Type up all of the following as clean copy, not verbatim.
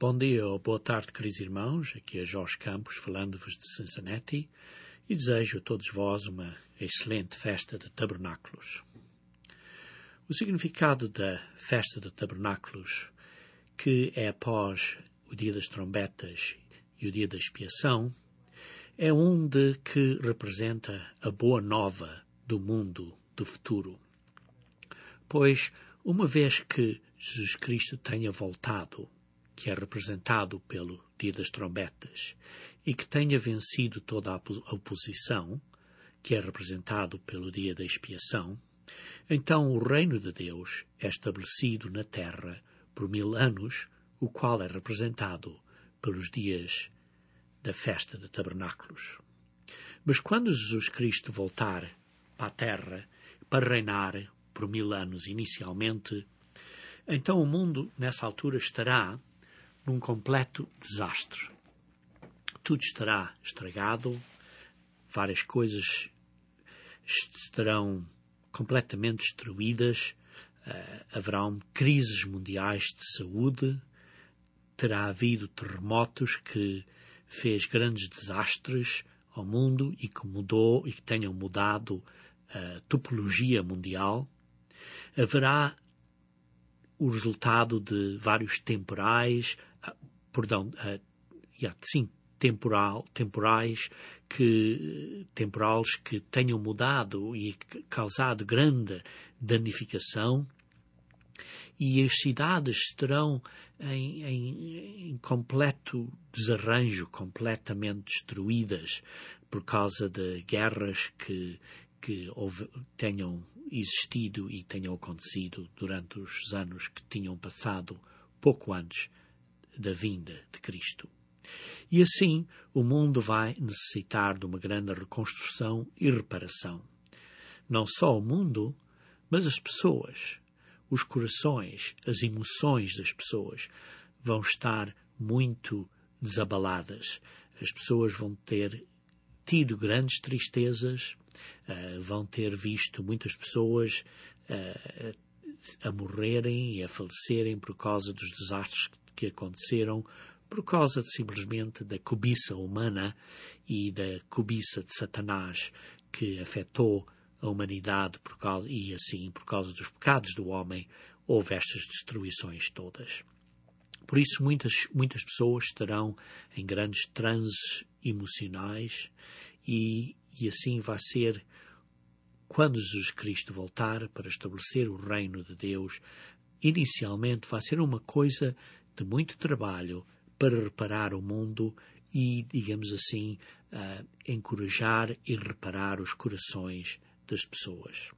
Bom dia ou boa tarde, queridos irmãos. Aqui é Jorge Campos, falando-vos de Cincinnati, e desejo a todos vós uma excelente festa de Tabernáculos. O significado da festa de Tabernáculos, que é após o dia das trombetas e o dia da expiação, é um de que representa a boa nova do mundo do futuro. Pois, uma vez que Jesus Cristo tenha voltado, que é representado pelo dia das trombetas, e que tenha vencido toda a oposição, que é representado pelo dia da expiação, então o reino de Deus é estabelecido na terra por 1000 anos, o qual é representado pelos dias da festa de tabernáculos. Mas quando Jesus Cristo voltar para a terra para reinar por 1000 anos inicialmente, então o mundo nessa altura estará num completo desastre. Tudo estará estragado, várias coisas estarão completamente destruídas, haverão crises mundiais de saúde, terá havido terremotos que fez grandes desastres ao mundo e que tenham mudado a topologia mundial. Haverá o resultado de vários temporais que tenham mudado e causado grande danificação, e as cidades estarão em completo desarranjo, completamente destruídas por causa de guerras que tenham existido e tenham acontecido durante os anos que tinham passado pouco antes da vinda de Cristo. E assim o mundo vai necessitar de uma grande reconstrução e reparação. Não só o mundo, mas as pessoas, os corações, as emoções das pessoas vão estar muito desabaladas. As pessoas vão ter tido grandes tristezas, vão ter visto muitas pessoas a morrerem e a falecerem por causa dos desastres que aconteceram, por causa simplesmente da cobiça humana e da cobiça de Satanás que afetou a humanidade por causa dos pecados do homem, houve estas destruições todas. Por isso muitas pessoas estarão em grandes transes emocionais e assim vai ser quando Jesus Cristo voltar para estabelecer o reino de Deus. Inicialmente vai ser uma coisa de muito trabalho para reparar o mundo e, digamos assim, encorajar e reparar os corações das pessoas.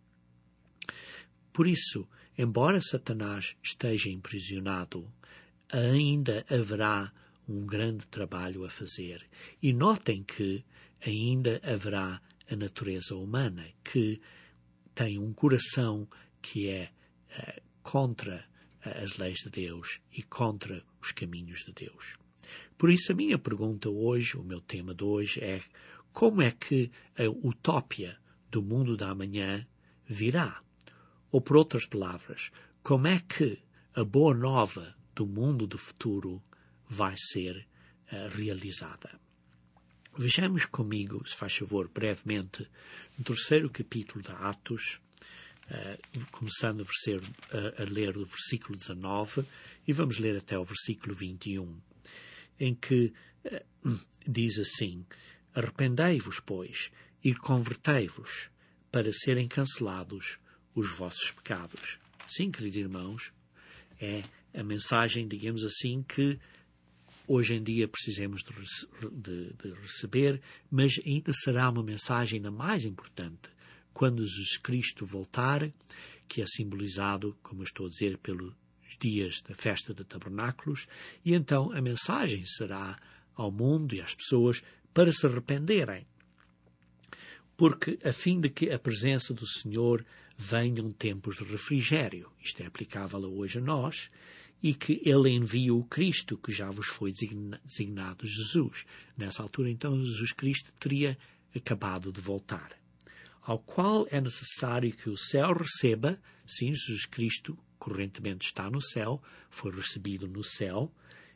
Por isso, embora Satanás esteja aprisionado, ainda haverá um grande trabalho a fazer. E notem que ainda haverá a natureza humana, que tem um coração que é contra as leis de Deus e contra os caminhos de Deus. Por isso a minha pergunta hoje, o meu tema de hoje é: como é que a utópia do mundo da amanhã virá? Ou por outras palavras, como é que a boa nova do mundo do futuro vai ser realizada? Vejamos comigo, se faz favor, brevemente, no 3º capítulo de Atos, começando a ler o versículo 19, e vamos ler até o versículo 21, em que diz assim: Arrependei-vos, pois, e convertei-vos, para serem cancelados os vossos pecados. Sim, queridos irmãos, é a mensagem, digamos assim, que hoje em dia precisamos de receber, mas ainda será uma mensagem ainda mais importante quando Jesus Cristo voltar, que é simbolizado, como eu estou a dizer, pelos dias da festa de tabernáculos, e então a mensagem será ao mundo e às pessoas para se arrependerem, porque a fim de que a presença do Senhor venham tempos de refrigério. Isto é aplicável hoje a nós, e que Ele envia o Cristo, que já vos foi designado Jesus. Nessa altura, então, Jesus Cristo teria acabado de voltar, ao qual é necessário que o céu receba. Sim, Jesus Cristo correntemente está no céu, foi recebido no céu,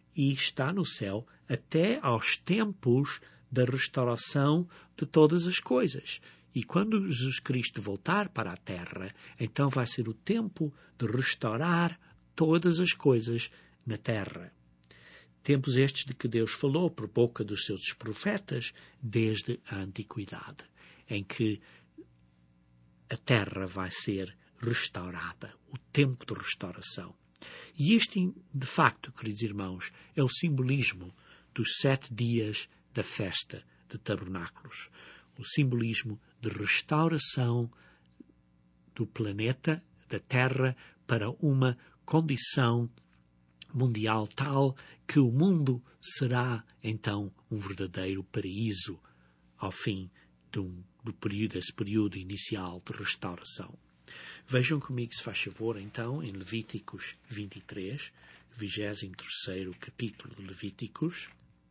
e está no céu até aos tempos da restauração de todas as coisas. E quando Jesus Cristo voltar para a terra, então vai ser o tempo de restaurar todas as coisas na terra. Tempos estes de que Deus falou por boca dos seus profetas desde a antiguidade, em que a terra vai ser restaurada, o tempo de restauração. E este, de facto, queridos irmãos, é o simbolismo dos 7 dias da festa de tabernáculos. O simbolismo de restauração do planeta, da Terra, para uma condição mundial tal que o mundo será, então, um verdadeiro paraíso ao fim desse período inicial de restauração. Vejam comigo, se faz favor, então, em Levíticos 23, 23º capítulo de Levíticos,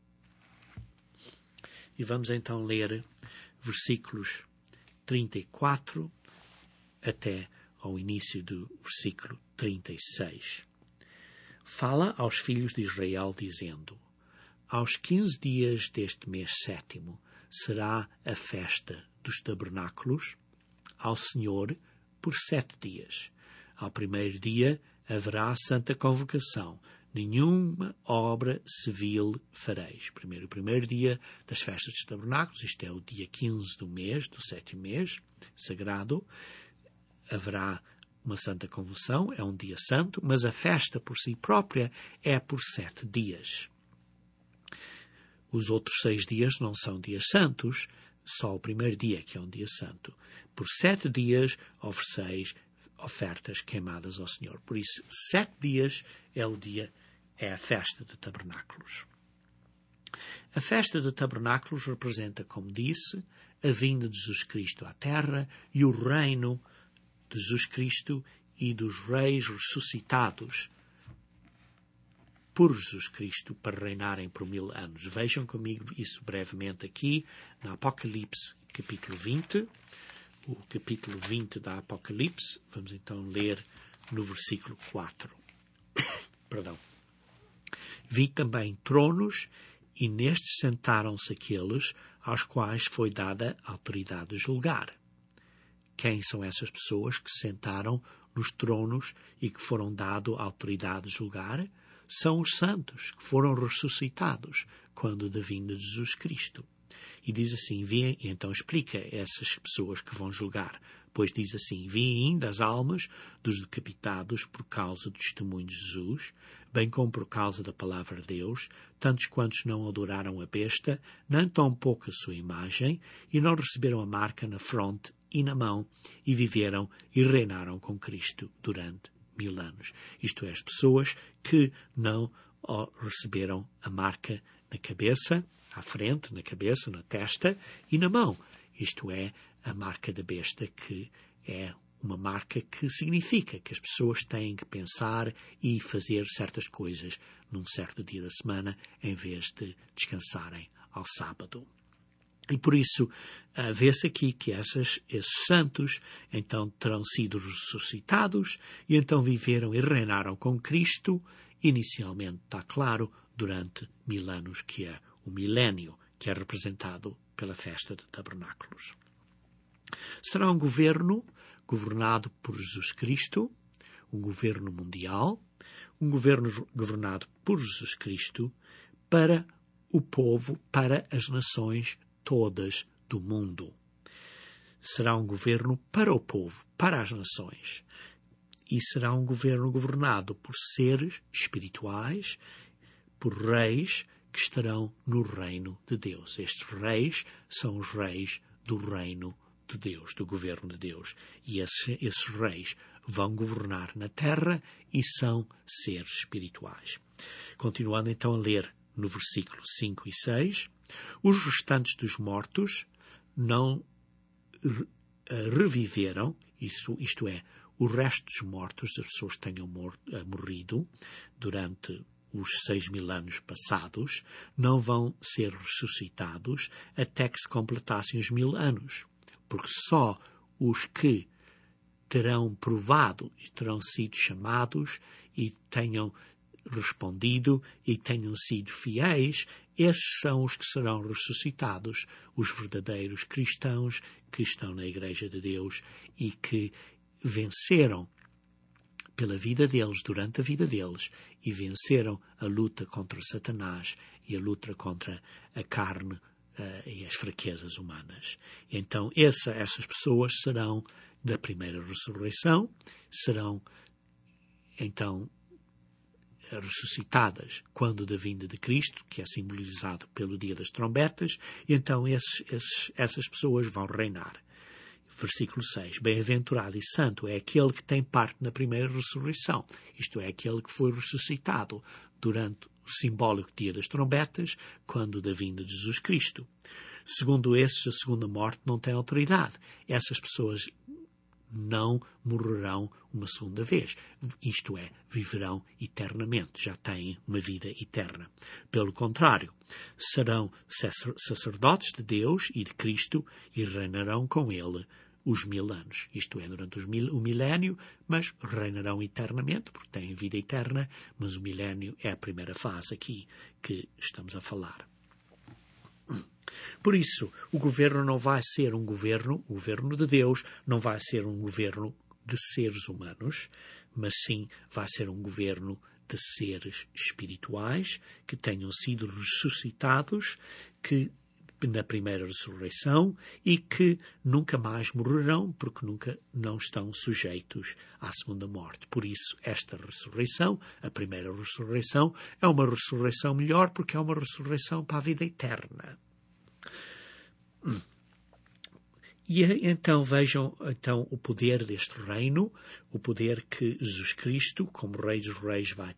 e vamos então ler versículos 34 até ao início do versículo 36. Fala aos filhos de Israel, dizendo: aos 15 dias deste mês 7º será a festa dos tabernáculos ao Senhor por 7 dias. Ao primeiro dia haverá santa convocação. Nenhuma obra civil fareis. O primeiro dia das festas dos tabernáculos, isto é o dia 15 do mês, do 7º mês, sagrado, haverá uma santa convocação, é um dia santo, mas a festa por si própria é por 7 dias. Os outros 6 dias não são dias santos, só o primeiro dia que é um dia santo. Por 7 dias ofereceis ofertas queimadas ao Senhor. Por isso, 7 dias é a festa de tabernáculos. A festa de tabernáculos representa, como disse, a vinda de Jesus Cristo à terra e o reino de Jesus Cristo e dos reis ressuscitados por Jesus Cristo para reinarem por 1000 anos. Vejam comigo isso brevemente aqui, no Apocalipse, capítulo 20. O capítulo 20 da Apocalipse, vamos então ler no versículo 4. Perdão. Vi também tronos, e nestes sentaram-se aqueles aos quais foi dada a autoridade de julgar. Quem são essas pessoas que se sentaram nos tronos e que foram dado a autoridade de julgar? São os santos que foram ressuscitados quando da vinda de Jesus Cristo. E diz assim, e então explica essas pessoas que vão julgar, pois diz assim: vi ainda as almas dos decapitados por causa do testemunho de Jesus, bem como por causa da palavra de Deus, tantos quantos não adoraram a besta, nem tampouco a sua imagem, e não receberam a marca na fronte e na mão, e viveram e reinaram com Cristo durante 1000 anos. Isto é, as pessoas que não receberam a marca na cabeça, à frente, na cabeça, na testa e na mão. Isto é, a marca da besta, que é uma marca que significa que as pessoas têm que pensar e fazer certas coisas num certo dia da semana, em vez de descansarem ao sábado. E por isso, vê-se aqui que esses santos, então, terão sido ressuscitados e então viveram e reinaram com Cristo, inicialmente, está claro, durante 1000 anos, que é o milénio, que é representado pela festa de tabernáculos. Será um governo governado por Jesus Cristo, um governo mundial, um governo governado por Jesus Cristo para o povo, para as nações todas do mundo. Será um governo para o povo, para as nações. E será um governo governado por seres espirituais, por reis que estarão no reino de Deus. Estes reis são os reis do reino de Deus, do governo de Deus. E esses reis vão governar na terra e são seres espirituais. Continuando então a ler no versículo 5 e 6, os restantes dos mortos não reviveram, isto é, o resto dos mortos, das pessoas que tenham morrido durante os 6000 anos passados, não vão ser ressuscitados até que se completassem os 1000 anos. Porque só os que terão provado e terão sido chamados e tenham respondido e tenham sido fiéis, esses são os que serão ressuscitados, os verdadeiros cristãos que estão na Igreja de Deus e que venceram pela vida deles, durante a vida deles, e venceram a luta contra Satanás e a luta contra a carne e as fraquezas humanas. Então, essas pessoas serão da primeira ressurreição, serão, então, ressuscitadas quando da vinda de Cristo, que é simbolizado pelo dia das trombetas, e então essas pessoas vão reinar. Versículo 6. Bem-aventurado e santo é aquele que tem parte na primeira ressurreição, isto é, aquele que foi ressuscitado durante o simbólico dia das trombetas, quando da vinda de Jesus Cristo. Segundo esses, a segunda morte não tem autoridade. Essas pessoas não morrerão uma segunda vez. Isto é, viverão eternamente, já têm uma vida eterna. Pelo contrário, serão sacerdotes de Deus e de Cristo e reinarão com ele os 1000 anos. Isto é, durante o milénio, mas reinarão eternamente, porque têm vida eterna, mas o milénio é a primeira fase aqui que estamos a falar. Por isso, o governo não vai ser o governo de Deus, não vai ser um governo de seres humanos, mas sim vai ser um governo de seres espirituais que tenham sido ressuscitados na primeira ressurreição e que nunca mais morrerão porque não estão sujeitos à segunda morte. Por isso, esta ressurreição, a primeira ressurreição, é uma ressurreição melhor porque é uma ressurreição para a vida eterna. E então vejam o poder deste reino, o poder que Jesus Cristo, como Rei dos Reis, vai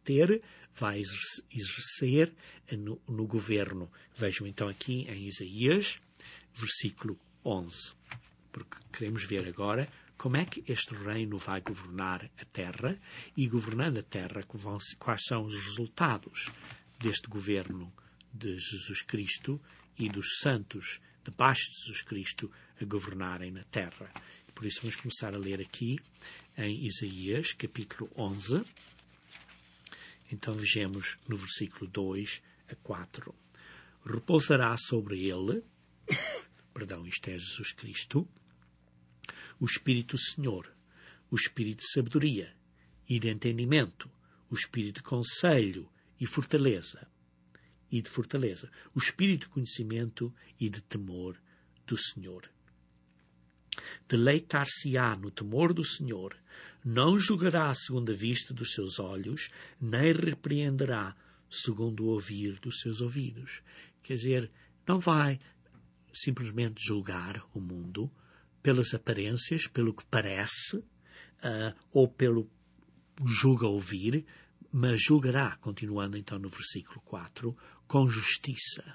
exercer no governo. Vejam então aqui em Isaías, versículo 11, porque queremos ver agora como é que este reino vai governar a terra e, governando a terra, quais são os resultados deste governo de Jesus Cristo e dos santos debaixo de Jesus Cristo a governarem na terra. Por isso vamos começar a ler aqui em Isaías, capítulo 11. Então vejamos no versículo 2 a 4. Repousará sobre ele, isto é Jesus Cristo, o Espírito do Senhor, o Espírito de sabedoria e de entendimento, o Espírito de conselho e de fortaleza, o espírito de conhecimento e de temor do Senhor. Deleitar-se-á no temor do Senhor, não julgará segundo a vista dos seus olhos, nem repreenderá segundo o ouvir dos seus ouvidos. Quer dizer, não vai simplesmente julgar o mundo pelas aparências, pelo que parece, ou pelo julga ouvir, mas julgará, continuando então no versículo 4, com justiça.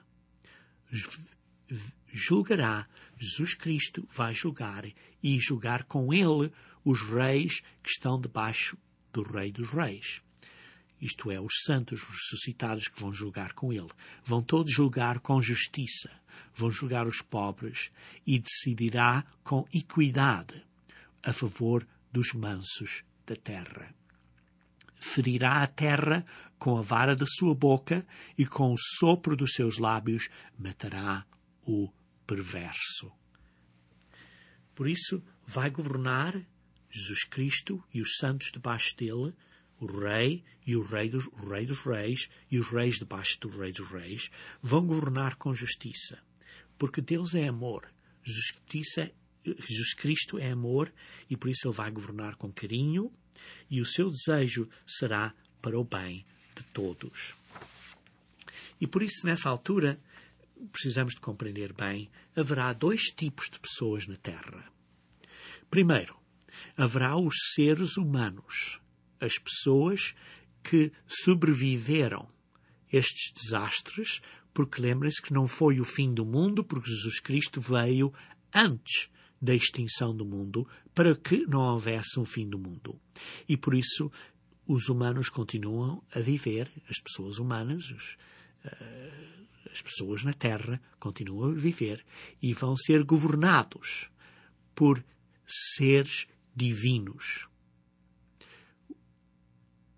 Julgará, Jesus Cristo vai julgar e julgar com ele os reis que estão debaixo do Rei dos Reis. Isto é, os santos ressuscitados que vão julgar com ele. Vão todos julgar com justiça. Vão julgar os pobres e decidirá com equidade a favor dos mansos da terra. Ferirá a terra com a vara da sua boca e com o sopro dos seus lábios matará o perverso. Por isso, vai governar Jesus Cristo e os santos debaixo dele, o Rei e o Rei dos Reis e os reis debaixo do Rei dos Reis, vão governar com justiça. Porque Deus é amor. Jesus Cristo é amor e por isso ele vai governar com carinho e o seu desejo será para o bem de todos. E por isso, nessa altura, precisamos de compreender bem, haverá 2 tipos de pessoas na Terra. Primeiro, haverá os seres humanos, as pessoas que sobreviveram estes desastres, porque lembrem-se que não foi o fim do mundo, porque Jesus Cristo veio antes da extinção do mundo, para que não houvesse um fim do mundo. E por isso os humanos continuam a viver, as pessoas humanas, as pessoas na Terra continuam a viver e vão ser governados por seres divinos.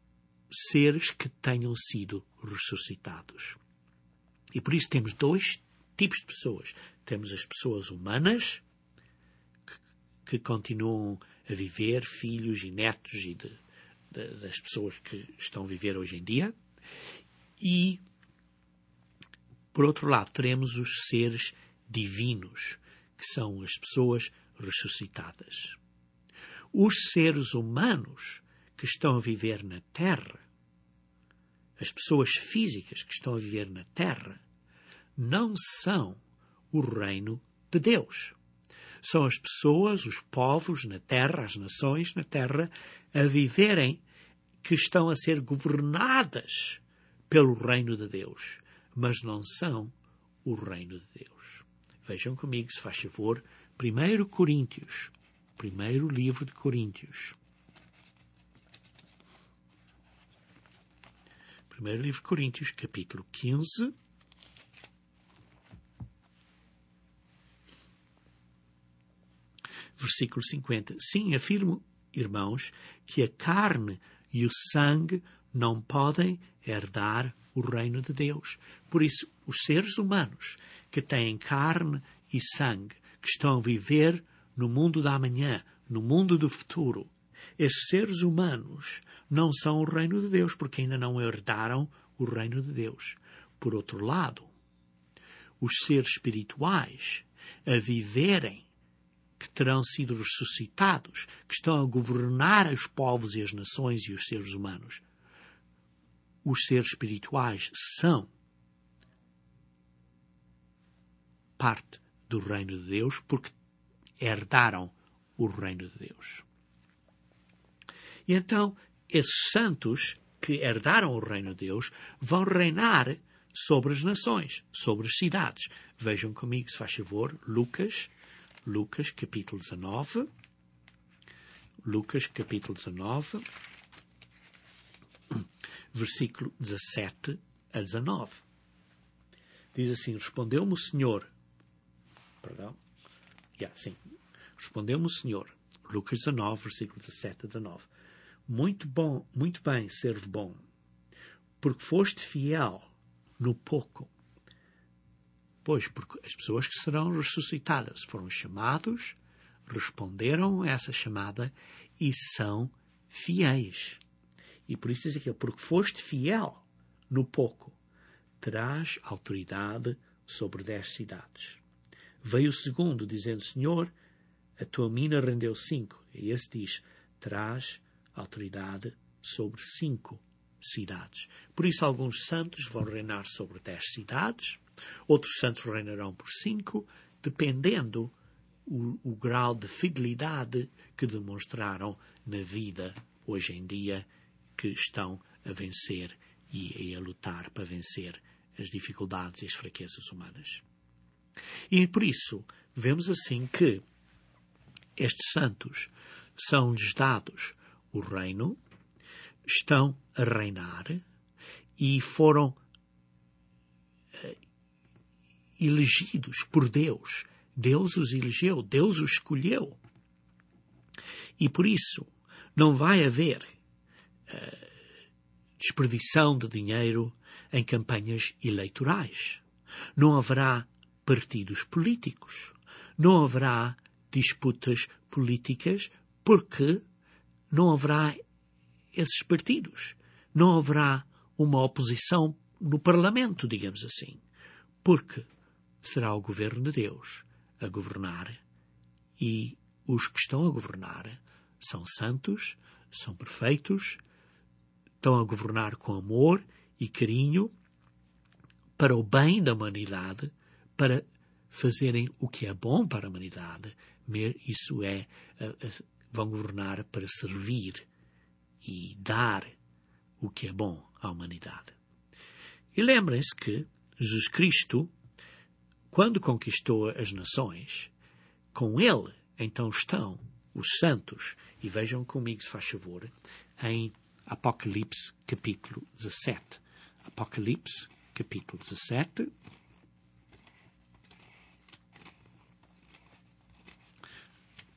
seres que tenham sido ressuscitados. E por isso temos dois tipos de pessoas. Temos as pessoas humanas, que continuam a viver, filhos e netos das pessoas que estão a viver hoje em dia. E, por outro lado, teremos os seres divinos, que são as pessoas ressuscitadas. Os seres humanos que estão a viver na Terra, as pessoas físicas que estão a viver na Terra, não são o reino de Deus. São as pessoas, os povos na Terra, as nações na Terra, a viverem, que estão a ser governadas pelo reino de Deus, mas não são o reino de Deus. Vejam comigo, se faz favor, 1 Coríntios, primeiro livro de Coríntios. Primeiro livro de Coríntios, capítulo 15, versículo 50. Sim, afirmo, irmãos, que a carne e o sangue não podem herdar o reino de Deus. Por isso, os seres humanos que têm carne e sangue, que estão a viver no mundo da amanhã, no mundo do futuro, esses seres humanos não são o reino de Deus, porque ainda não herdaram o reino de Deus. Por outro lado, os seres espirituais a viverem, que terão sido ressuscitados, que estão a governar os povos e as nações e os seres humanos. Os seres espirituais são parte do reino de Deus, porque herdaram o reino de Deus. E então, esses santos que herdaram o reino de Deus vão reinar sobre as nações, sobre as cidades. Vejam comigo, se faz favor, Lucas capítulo 19. Lucas capítulo 19, versículo 17 a 19. Diz assim: Respondeu-me o Senhor. Respondeu-me o Senhor. Lucas 19, versículo 17 a 19. Muito bem, servo bom, porque foste fiel no pouco. Pois, porque as pessoas que serão ressuscitadas foram chamados, responderam a essa chamada e são fiéis. E por isso diz aqui, porque foste fiel no pouco, terás autoridade sobre 10 cidades. Veio o segundo, dizendo, Senhor, a tua mina rendeu 5. E esse diz, terás autoridade sobre 5 cidades. Por isso, alguns santos vão reinar sobre 10 cidades, outros santos reinarão por 5, dependendo o grau de fidelidade que demonstraram na vida hoje em dia, que estão a vencer e a lutar para vencer as dificuldades e as fraquezas humanas. E por isso, vemos assim que estes santos são-lhes dados o reino, estão a reinar e foram elegidos por Deus. Deus os elegeu, Deus os escolheu. E por isso não vai haver desperdição de dinheiro em campanhas eleitorais. Não haverá partidos políticos. Não haverá disputas políticas, porque não haverá esses partidos. Não haverá uma oposição no Parlamento, digamos assim. Porque será o governo de Deus a governar, e os que estão a governar são santos, são perfeitos, estão a governar com amor e carinho para o bem da humanidade, para fazerem o que é bom para a humanidade. Isso é, vão governar para servir e dar o que é bom à humanidade. E lembrem-se que Jesus Cristo, quando conquistou as nações, com ele então estão os santos. E vejam comigo, se faz favor, em Apocalipse capítulo 17. Apocalipse capítulo 17.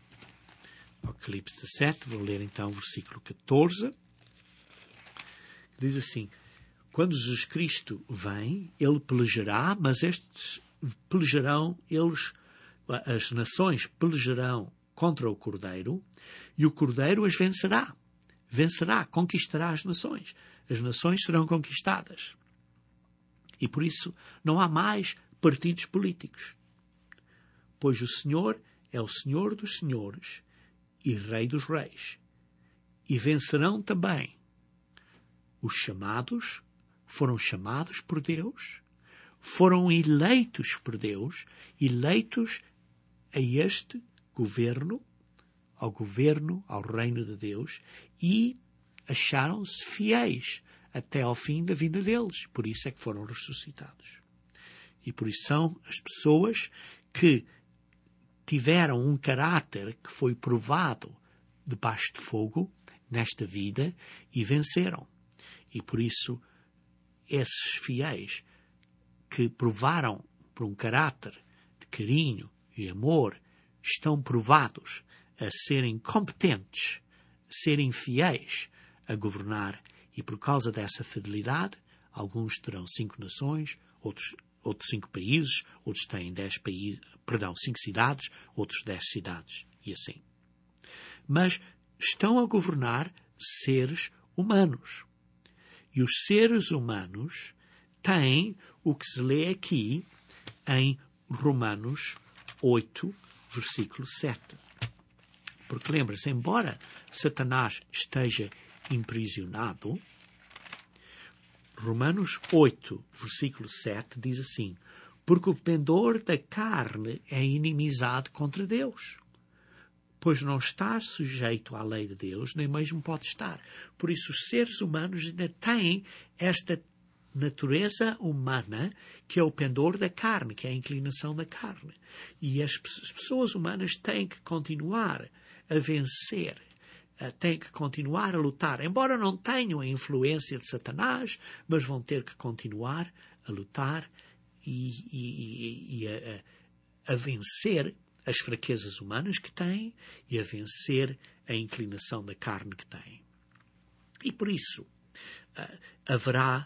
Apocalipse 17, vou ler então o versículo 14, diz assim, quando Jesus Cristo vem, ele pelejará, mas estes pelejarão, as nações pelejarão contra o Cordeiro, e o Cordeiro as vencerá. Vencerá, conquistará as nações. As nações serão conquistadas. E por isso não há mais partidos políticos. Pois o Senhor é o Senhor dos senhores e Rei dos reis. E vencerão também os chamados, foram chamados por Deus, foram eleitos por Deus, eleitos a este governo, ao reino de Deus, e acharam-se fiéis até ao fim da vida deles. Por isso é que foram ressuscitados. E por isso são as pessoas que tiveram um caráter que foi provado debaixo de fogo nesta vida e venceram. E por isso esses fiéis que provaram por um caráter de carinho e amor estão provados a serem competentes, a serem fiéis a governar, e por causa dessa fidelidade, alguns terão 5 nações, outros 5 países, outros têm 5 cidades, outros 10 cidades, e assim. Mas estão a governar seres humanos. E os seres humanos têm o que se lê aqui em Romanos 8, versículo 7. Porque lembra-se, embora Satanás esteja imprisionado, Romanos 8, versículo 7 diz assim, porque o pendor da carne é inimizade contra Deus, pois não está sujeito à lei de Deus, nem mesmo pode estar. Por isso os seres humanos ainda têm esta natureza humana, que é o pendor da carne, que é a inclinação da carne. E as pessoas humanas têm que continuar a vencer, têm que continuar a lutar, embora não tenham a influência de Satanás, mas vão ter que continuar a lutar e a vencer as fraquezas humanas que têm e a vencer a inclinação da carne que têm. E por isso haverá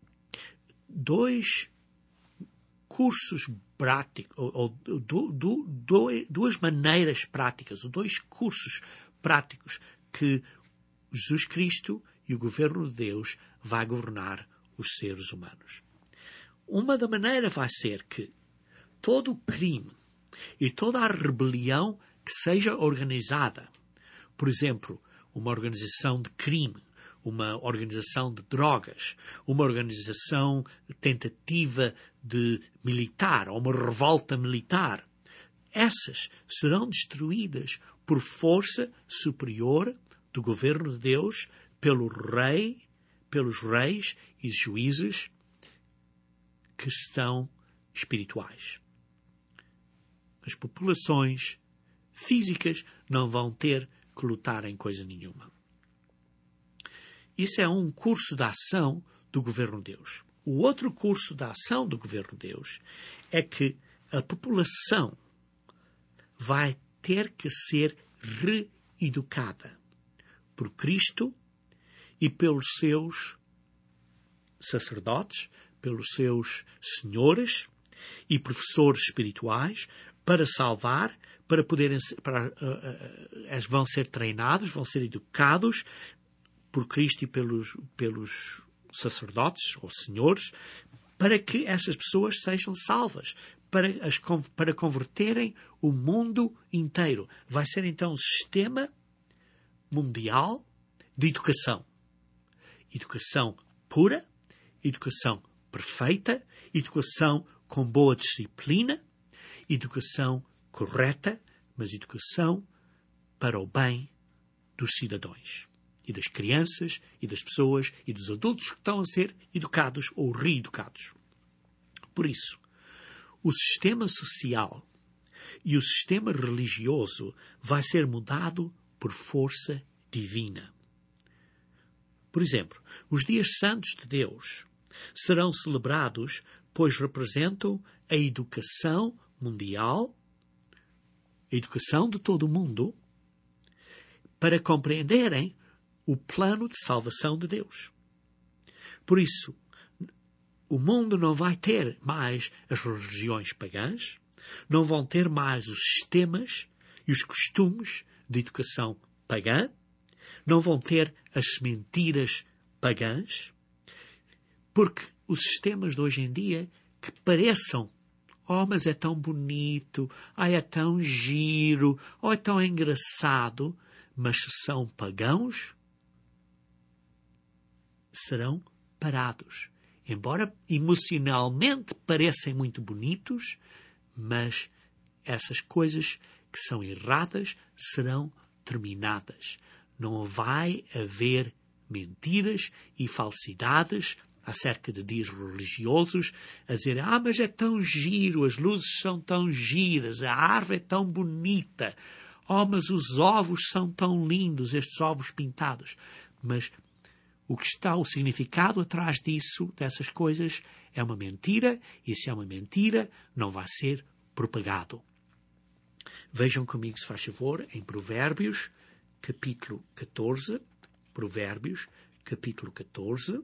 2 cursos práticos, ou 2 maneiras práticas, ou 2 cursos práticos que Jesus Cristo e o governo de Deus vai governar os seres humanos. Uma da maneira vai ser que todo o crime e toda a rebelião que seja organizada, por exemplo, uma organização de crime, uma organização de drogas, uma organização de tentativa de militar, ou uma revolta militar, essas serão destruídas por força superior do governo de Deus, pelos reis e juízes que são espirituais. As populações físicas não vão ter que lutar em coisa nenhuma. Isso é um curso de ação do governo de Deus. O outro curso de ação do governo de Deus é que a população vai ter que ser reeducada por Cristo e pelos seus sacerdotes, pelos seus senhores e professores espirituais, para salvar, vão ser treinados, vão ser educados por Cristo e pelos sacerdotes ou senhores, para que essas pessoas sejam salvas, para converterem o mundo inteiro. Vai ser então um sistema mundial de educação. Educação pura, educação perfeita, educação com boa disciplina, educação correta, mas educação para o bem dos cidadãos e das crianças e das pessoas e dos adultos que estão a ser educados ou reeducados. Por isso, o sistema social e o sistema religioso vai ser mudado por força divina. Por exemplo, os dias santos de Deus serão celebrados, pois representam a educação mundial, a educação de todo o mundo, para compreenderem o plano de salvação de Deus. Por isso, o mundo não vai ter mais as religiões pagãs, não vão ter mais os sistemas e os costumes de educação pagã, não vão ter as mentiras pagãs, porque os sistemas de hoje em dia que pareçam, mas é tão bonito, é tão giro, é tão engraçado, mas se são pagãos, serão parados. Embora emocionalmente pareçam muito bonitos, mas essas coisas que são erradas serão terminadas. Não vai haver mentiras e falsidades acerca de dias religiosos, a dizer, mas é tão giro, as luzes são tão giras, a árvore é tão bonita, mas os ovos são tão lindos, estes ovos pintados. Mas o que está, o significado atrás disso, dessas coisas, é uma mentira, e se é uma mentira, não vai ser propagado. Vejam comigo, se faz favor, em Provérbios, capítulo 14, Provérbios, capítulo 14,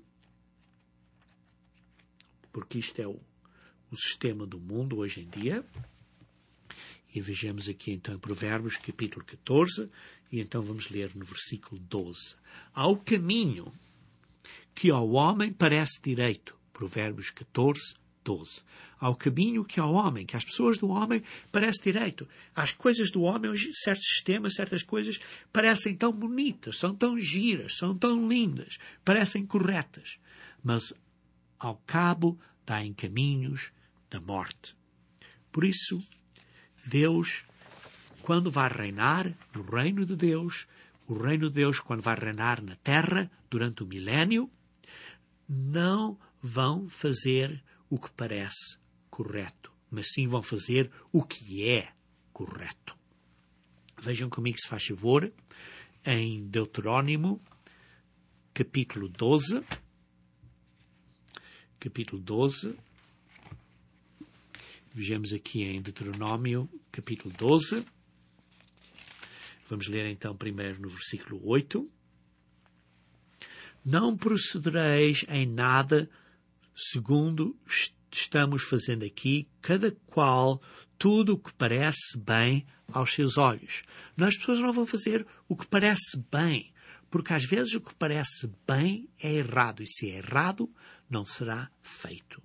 porque isto é o sistema do mundo hoje em dia. E vejamos aqui então em Provérbios, capítulo 14, e então vamos ler no versículo 12. Ao caminho que ao homem parece direito, Provérbios 14, 12. Ao caminho que ao homem, que às pessoas do homem parece direito. Às coisas do homem, certos sistemas, certas coisas parecem tão bonitas, são tão giras, são tão lindas, parecem corretas. Mas ao cabo dá em caminhos da morte. Por isso, Deus, quando vai reinar no reino de Deus, o reino de Deus, quando vai reinar na terra durante o milénio, não vão fazer o que parece correto, mas sim vão fazer o que é correto. Vejam comigo, se faz favor, em Deuteronômio, capítulo 12. Capítulo 12. Vejamos aqui em Deuteronômio, capítulo 12. Vamos ler então primeiro no versículo 8. Não procedereis em nada segundo estamos fazendo aqui, cada qual tudo o que parece bem aos seus olhos. As pessoas não vão fazer o que parece bem, porque às vezes o que parece bem é errado, e se é errado, não será feito.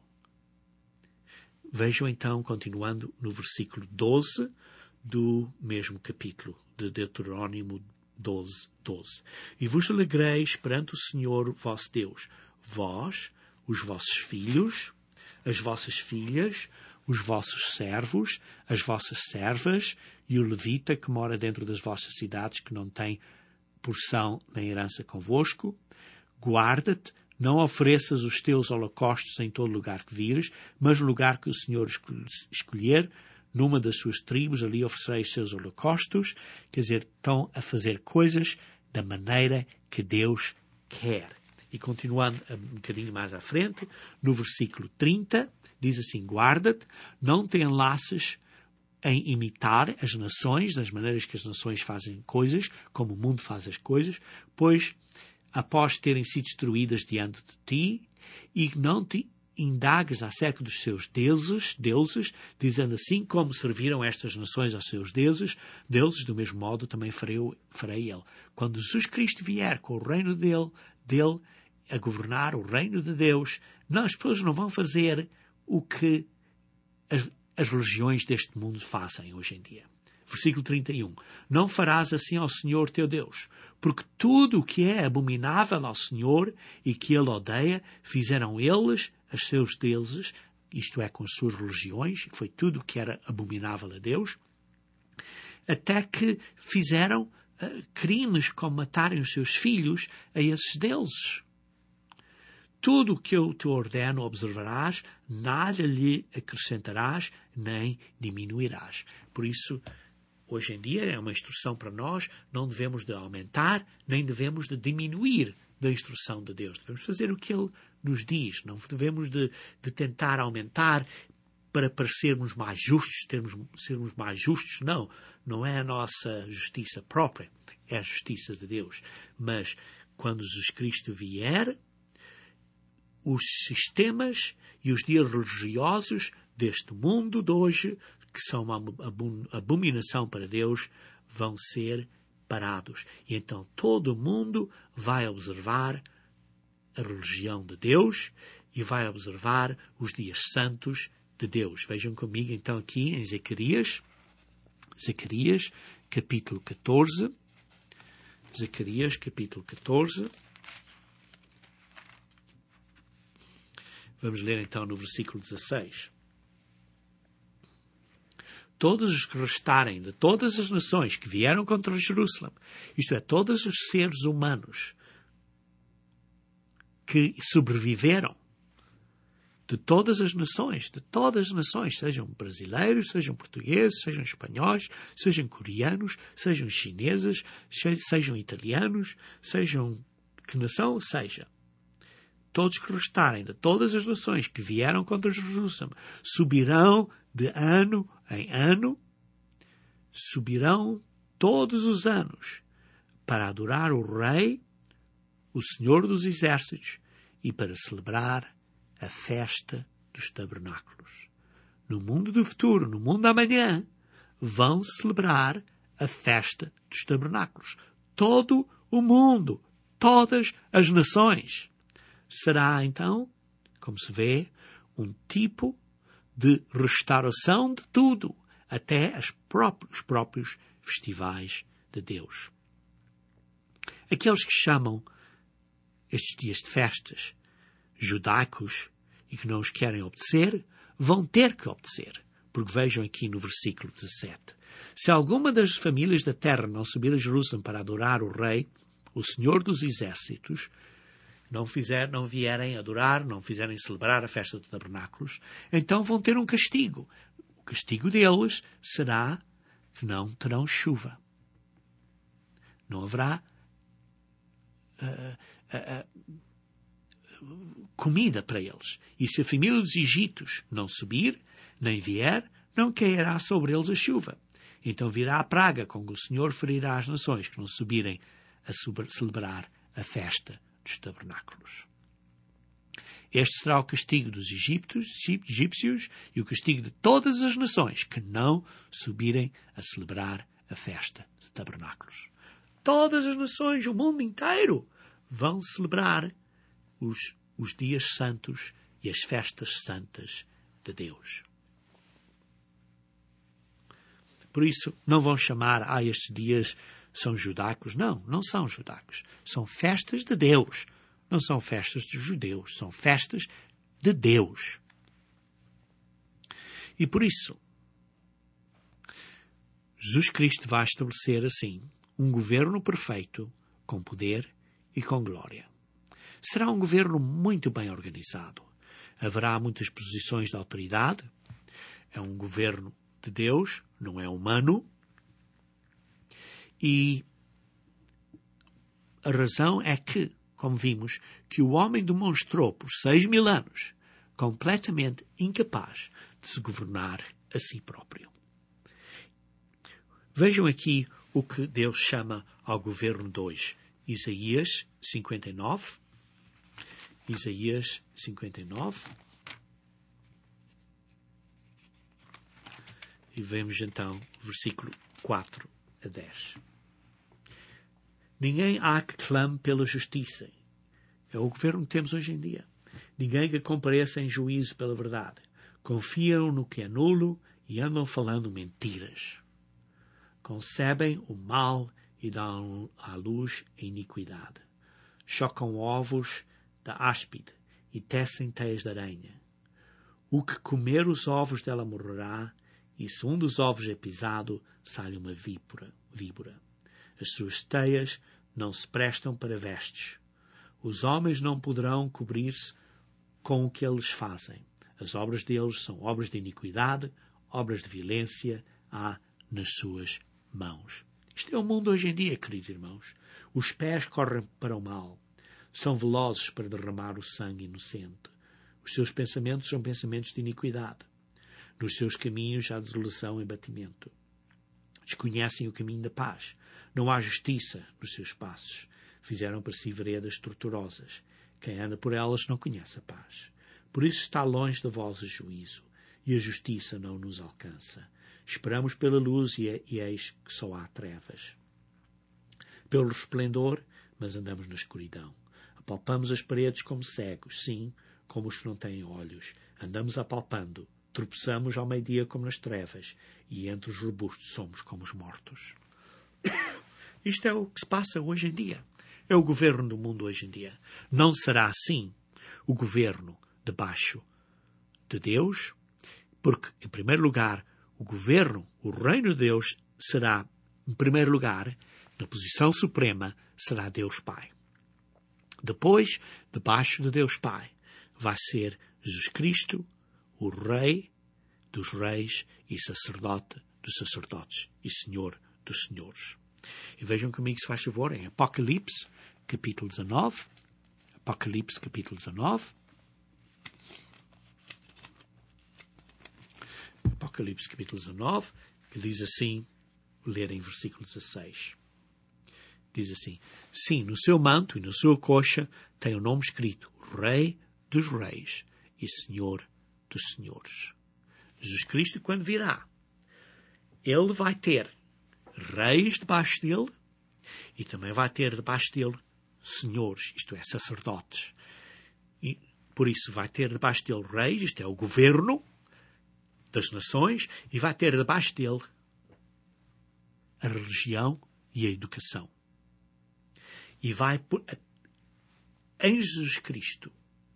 Vejam então, continuando no versículo 12 do mesmo capítulo, de Deuteronômio 12, 12. E vos alegreis perante o Senhor vosso Deus, vós, os vossos filhos, as vossas filhas, os vossos servos, as vossas servas e o levita que mora dentro das vossas cidades, que não tem porção nem herança convosco. Guarda-te, não ofereças os teus holocaustos em todo lugar que vires, mas no lugar que o Senhor escolher, numa das suas tribos, ali oferecereis seus holocaustos. Quer dizer, estão a fazer coisas da maneira que Deus quer. E continuando um bocadinho mais à frente, no versículo 30, diz assim, guarda-te, não te enlaces em imitar as nações, das maneiras que as nações fazem coisas, como o mundo faz as coisas, pois, após terem sido destruídas diante de ti, e não te indagues acerca dos seus deuses, dizendo assim, como serviram estas nações aos seus deuses, do mesmo modo também farei ele. Quando Jesus Cristo vier com o reino dele a governar o reino de Deus, as pessoas não vão fazer o que as religiões deste mundo fazem hoje em dia. Versículo 31. Não farás assim ao Senhor teu Deus, porque tudo o que é abominável ao Senhor e que ele odeia, fizeram eles os seus deuses, isto é, com as suas religiões, que foi tudo o que era abominável a Deus, até que fizeram crimes como matarem os seus filhos a esses deuses. Tudo o que eu te ordeno observarás, nada lhe acrescentarás, nem diminuirás. Por isso, hoje em dia é uma instrução para nós, não devemos de aumentar, nem devemos de diminuir da instrução de Deus. Devemos fazer o que Ele nos diz, não devemos de tentar aumentar para parecermos mais justos, sermos mais justos, não é a nossa justiça própria, é a justiça de Deus. Mas, quando Jesus Cristo vier, os sistemas e os dias religiosos deste mundo de hoje, que são uma abominação para Deus, vão ser parados. E então todo mundo vai observar a religião de Deus e vai observar os dias santos de Deus. Vejam comigo então aqui em Zacarias capítulo 14. Zacarias capítulo 14. Vamos ler então no versículo 16. Todos os que restarem de todas as nações que vieram contra Jerusalém, isto é, todos os seres humanos que sobreviveram, de todas as nações, sejam brasileiros, sejam portugueses, sejam espanhóis, sejam coreanos, sejam chineses, sejam italianos, sejam que nação seja. Todos que restarem de todas as nações que vieram contra Jerusalém subirão de ano em ano, subirão todos os anos para adorar o Rei, o Senhor dos Exércitos, e para celebrar a festa dos tabernáculos. No mundo do futuro, no mundo da manhã, vão celebrar a festa dos tabernáculos. Todo o mundo, todas as nações. Será, então, como se vê, um tipo de restauração de tudo, até os próprios festivais de Deus. Aqueles que chamam estes dias de festas judaicos e que não os querem obedecer, vão ter que obedecer. Porque vejam aqui no versículo 17. Se alguma das famílias da terra não subir a Jerusalém para adorar o Rei, o Senhor dos Exércitos, não vierem adorar, não fizerem celebrar a festa dos tabernáculos, então vão ter um castigo. O castigo deles será que não terão chuva. Não haverá comida para eles. E se a família dos egípcios não subir, nem vier, não cairá sobre eles a chuva. Então virá a praga com que o Senhor ferirá as nações que não subirem a celebrar a festa dos tabernáculos. Este será o castigo dos egípcios e o castigo de todas as nações que não subirem a celebrar a festa de tabernáculos. Todas as nações, o mundo inteiro, vão celebrar os dias santos e as festas santas de Deus. Por isso, não vão chamar, estes dias são judaicos. Não, não são judaicos. São festas de Deus. Não são festas dos judeus. São festas de Deus. E por isso, Jesus Cristo vai estabelecer assim um governo perfeito, com poder e com glória. Será um governo muito bem organizado. Haverá muitas posições de autoridade. É um governo de Deus, não é humano. E a razão é que, como vimos, que o homem demonstrou por 6.000 anos completamente incapaz de se governar a si próprio. Vejam aqui o que Deus chama ao governo de hoje. Isaías 59. Isaías 59. E vemos então o versículo 4 a 10. Ninguém há que clame pela justiça. É o governo que temos hoje em dia. Ninguém que compareça em juízo pela verdade. Confiam no que é nulo e andam falando mentiras. Concebem o mal e dão à luz a iniquidade. Chocam ovos da áspide e tecem teias de aranha. O que comer os ovos dela morrerá, e se um dos ovos é pisado, sai uma víbora. As suas teias não se prestam para vestes. Os homens não poderão cobrir-se com o que eles fazem. As obras deles são obras de iniquidade, obras de violência há nas suas mãos. Isto é o mundo hoje em dia, queridos irmãos. Os pés correm para o mal. São velozes para derramar o sangue inocente. Os seus pensamentos são pensamentos de iniquidade. Nos seus caminhos há desolação e batimento. Desconhecem o caminho da paz. Não há justiça nos seus passos. Fizeram para si veredas tortuosas. Quem anda por elas não conhece a paz. Por isso está longe de vós o juízo, e a justiça não nos alcança. Esperamos pela luz e eis que só há trevas. Pelo resplendor, mas andamos na escuridão. Apalpamos as paredes como cegos, sim, como os que não têm olhos. Andamos apalpando, tropeçamos ao meio-dia como nas trevas, e entre os arbustos somos como os mortos. Isto é o que se passa hoje em dia. É o governo do mundo hoje em dia. Não será assim o governo debaixo de Deus, porque, em primeiro lugar, o governo, o reino de Deus, será, em primeiro lugar, na posição suprema, será Deus Pai. Depois, debaixo de Deus Pai, vai ser Jesus Cristo, o Rei dos reis e sacerdote dos sacerdotes e Senhor dos senhores. E vejam comigo, se faz favor, em Apocalipse, capítulo 19. Apocalipse, capítulo 19. Apocalipse, capítulo 19, que diz assim, ler em versículo 16. Diz assim: sim, no seu manto e na sua coxa tem o nome escrito, Rei dos Reis e Senhor dos Senhores. Jesus Cristo, quando virá, ele vai ter reis debaixo dele e também vai ter debaixo dele senhores, isto é, sacerdotes. E por isso vai ter debaixo dele reis, isto é, o governo das nações, e vai ter debaixo dele a religião e a educação. E vai em Jesus Cristo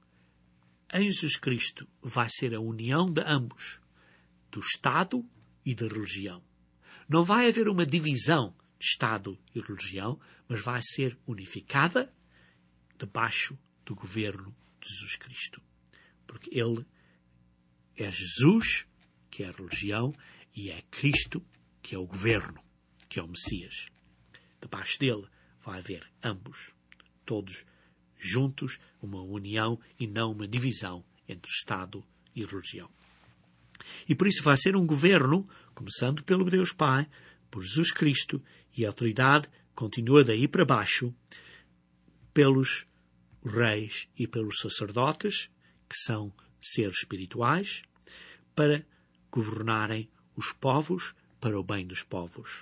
vai ser a união de ambos, do Estado e da religião. Não vai haver uma divisão de Estado e religião, mas vai ser unificada debaixo do governo de Jesus Cristo. Porque ele é Jesus, que é a religião, e é Cristo, que é o governo, que é o Messias. Debaixo dele vai haver ambos, todos juntos, uma união e não uma divisão entre Estado e religião. E por isso vai ser um governo, começando pelo Deus Pai, por Jesus Cristo, e a autoridade continua daí para baixo, pelos reis e pelos sacerdotes, que são seres espirituais, para governarem os povos para o bem dos povos.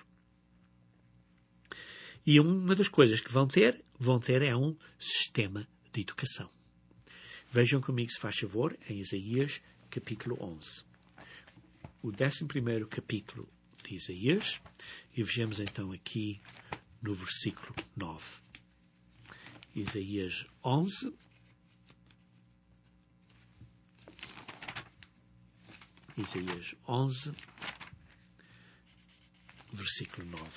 E uma das coisas que vão ter é um sistema de educação. Vejam comigo, se faz favor, em Isaías, capítulo 11. O 11º capítulo de Isaías, e vejamos então aqui no versículo 9. Isaías 11, Isaías 11, versículo 9.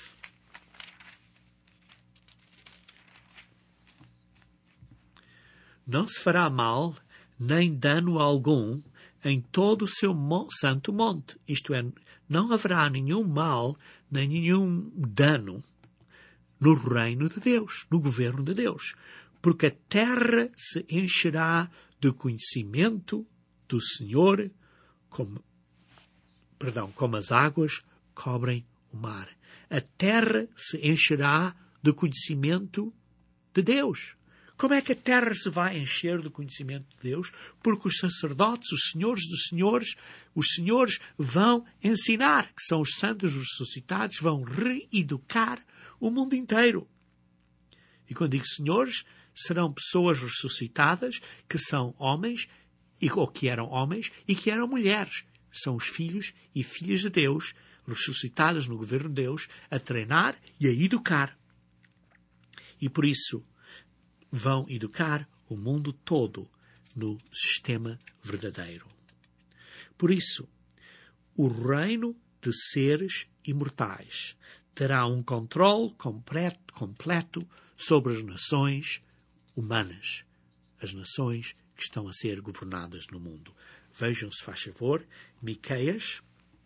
Não se fará mal, nem dano algum, em todo o seu santo monte. Isto é, não haverá nenhum mal, nem nenhum dano no reino de Deus, no governo de Deus. Porque a terra se encherá do conhecimento do Senhor, como as águas cobrem o mar. A terra se encherá do conhecimento de Deus. Como é que a terra se vai encher do conhecimento de Deus? Porque os sacerdotes, os senhores dos senhores, os senhores vão ensinar, que são os santos, os ressuscitados, vão reeducar o mundo inteiro. E quando digo senhores, serão pessoas ressuscitadas que são homens, ou que eram homens, e que eram mulheres. São os filhos e filhas de Deus, ressuscitados no governo de Deus, a treinar e a educar. E por isso vão educar o mundo todo no sistema verdadeiro. Por isso, o reino de seres imortais terá um controle completo sobre as nações humanas, as nações que estão a ser governadas no mundo. Vejam, se faz favor, Miqueias,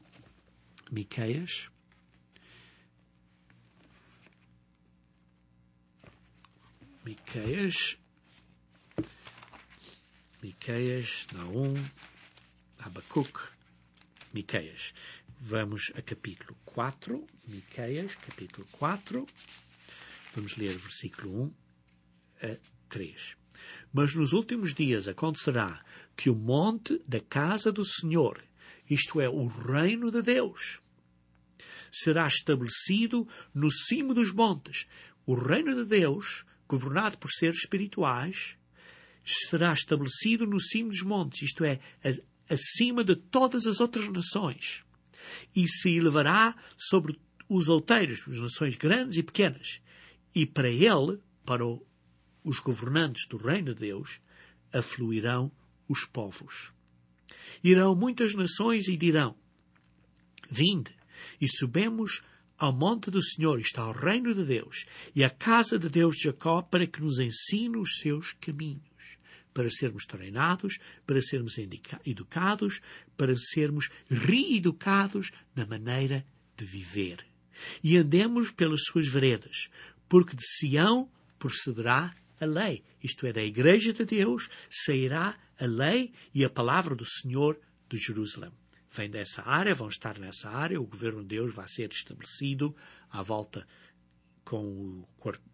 Naum, Abacuque, Miqueias. Vamos a capítulo 4, Miqueias, capítulo 4. Vamos ler versículo 1 a 3. Mas nos últimos dias acontecerá que o monte da casa do Senhor, isto é, o reino de Deus, será estabelecido no cimo dos montes. O reino de Deus, governado por seres espirituais, será estabelecido no cimo dos montes, isto é, acima de todas as outras nações, e se elevará sobre os outeiros, as nações grandes e pequenas. E para ele, para os governantes do reino de Deus, afluirão os povos. Irão muitas nações e dirão: vinde, e subemos ao monte do Senhor, isto ao reino de Deus, e à casa de Deus de Jacó, para que nos ensine os seus caminhos, para sermos treinados, para sermos educados, para sermos reeducados na maneira de viver. E andemos pelas suas veredas, porque de Sião procederá a lei, isto é, da Igreja de Deus sairá a lei e a palavra do Senhor de Jerusalém. Vem dessa área, vão estar nessa área, o governo de Deus vai ser estabelecido à volta com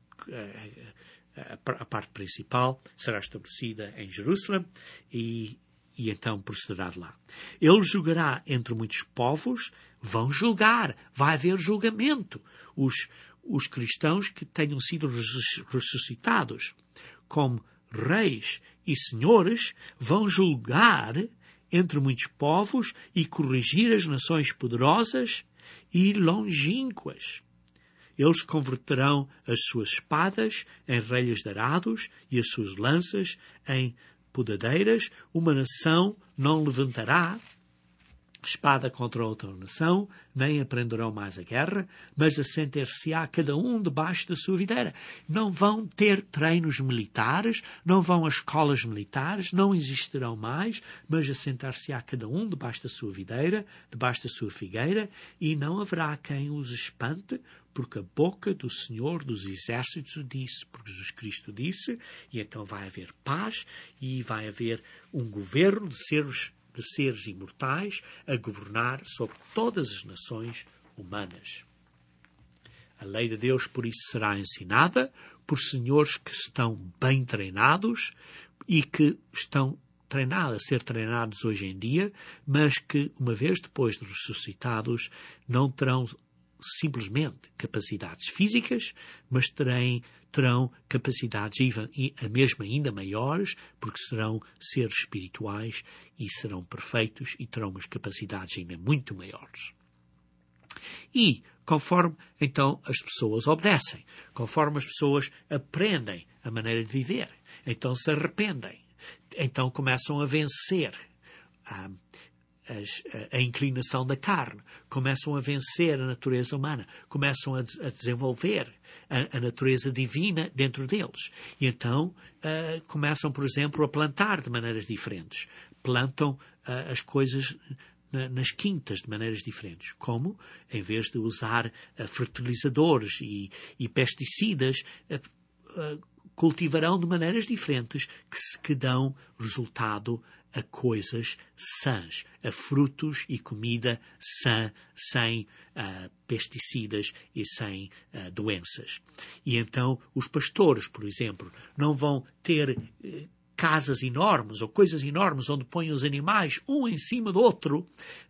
a parte principal, será estabelecida em Jerusalém e então procederá de lá. Ele julgará entre muitos povos, vão julgar, vai haver julgamento. Os cristãos que tenham sido ressuscitados como reis e senhores vão julgar entre muitos povos e corrigir as nações poderosas e longínquas. Eles converterão as suas espadas em relhas de arados e as suas lanças em podadeiras. Uma nação não levantará espada contra outra nação, nem aprenderão mais a guerra, mas assentar-se-á cada um debaixo da sua videira. Não vão ter treinos militares, não vão a escolas militares, não existirão mais, mas assentar-se-á cada um debaixo da sua videira, debaixo da sua figueira, e não haverá quem os espante, porque a boca do Senhor dos Exércitos o disse, porque Jesus Cristo disse, e então vai haver paz, e vai haver um governo de seres imortais a governar sobre todas as nações humanas. A lei de Deus, por isso, será ensinada por senhores que estão bem treinados e que estão a ser treinados hoje em dia, mas que, uma vez depois de ressuscitados, não terão simplesmente capacidades físicas, mas terão capacidades mesmo ainda maiores, porque serão seres espirituais e serão perfeitos e terão umas capacidades ainda muito maiores. E, conforme, então, as pessoas obedecem, conforme as pessoas aprendem a maneira de viver, então se arrependem, então começam a vencer a inclinação da carne, começam a vencer a natureza humana, começam a desenvolver a natureza divina dentro deles. E então começam, por exemplo, a plantar de maneiras diferentes. Plantam as coisas nas quintas de maneiras diferentes. Como? Em vez de usar fertilizadores e pesticidas, cultivarão de maneiras diferentes que dão resultado a coisas sãs, a frutos e comida sã, sem pesticidas e sem doenças. E então os pastores, por exemplo, não vão ter casas enormes ou coisas enormes onde põem os animais um em cima do outro,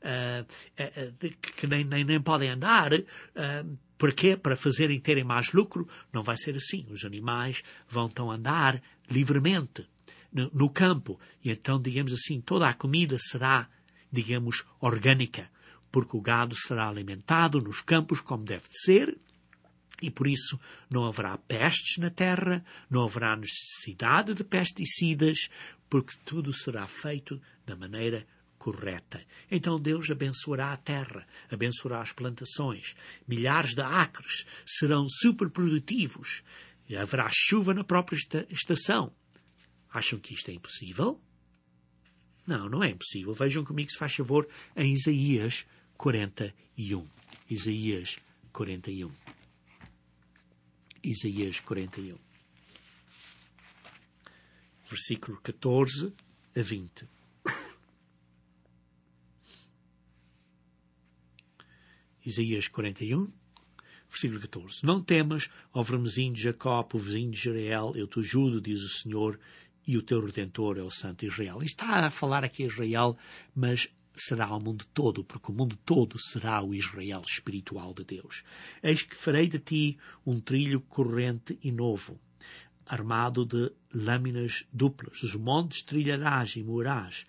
que nem podem andar. Porquê? Para terem mais lucro? Não vai ser assim. Os animais vão então andar livremente no campo. E então, digamos assim, toda a comida será, digamos, orgânica, porque o gado será alimentado nos campos como deve de ser, e por isso não haverá pestes na terra, não haverá necessidade de pesticidas, porque tudo será feito da maneira correta. Então Deus abençoará a terra, abençoará as plantações, milhares de acres serão superprodutivos, e haverá chuva na própria estação. Acham que isto é impossível? Não, não é impossível. Vejam comigo, se faz favor, em Isaías 41. Isaías 41. Isaías 41. Versículo 14 a 20. Isaías 41, versículo 14. Não temas, ó vermezinho de Jacó, povozinho de Israel, eu te ajudo, diz o Senhor, e o teu Redentor é o Santo Israel. Isto está a falar aqui Israel, mas será ao mundo todo, porque o mundo todo será o Israel espiritual de Deus. Eis que farei de ti um trilho corrente e novo, armado de lâminas duplas. Os montes trilharás e moerás,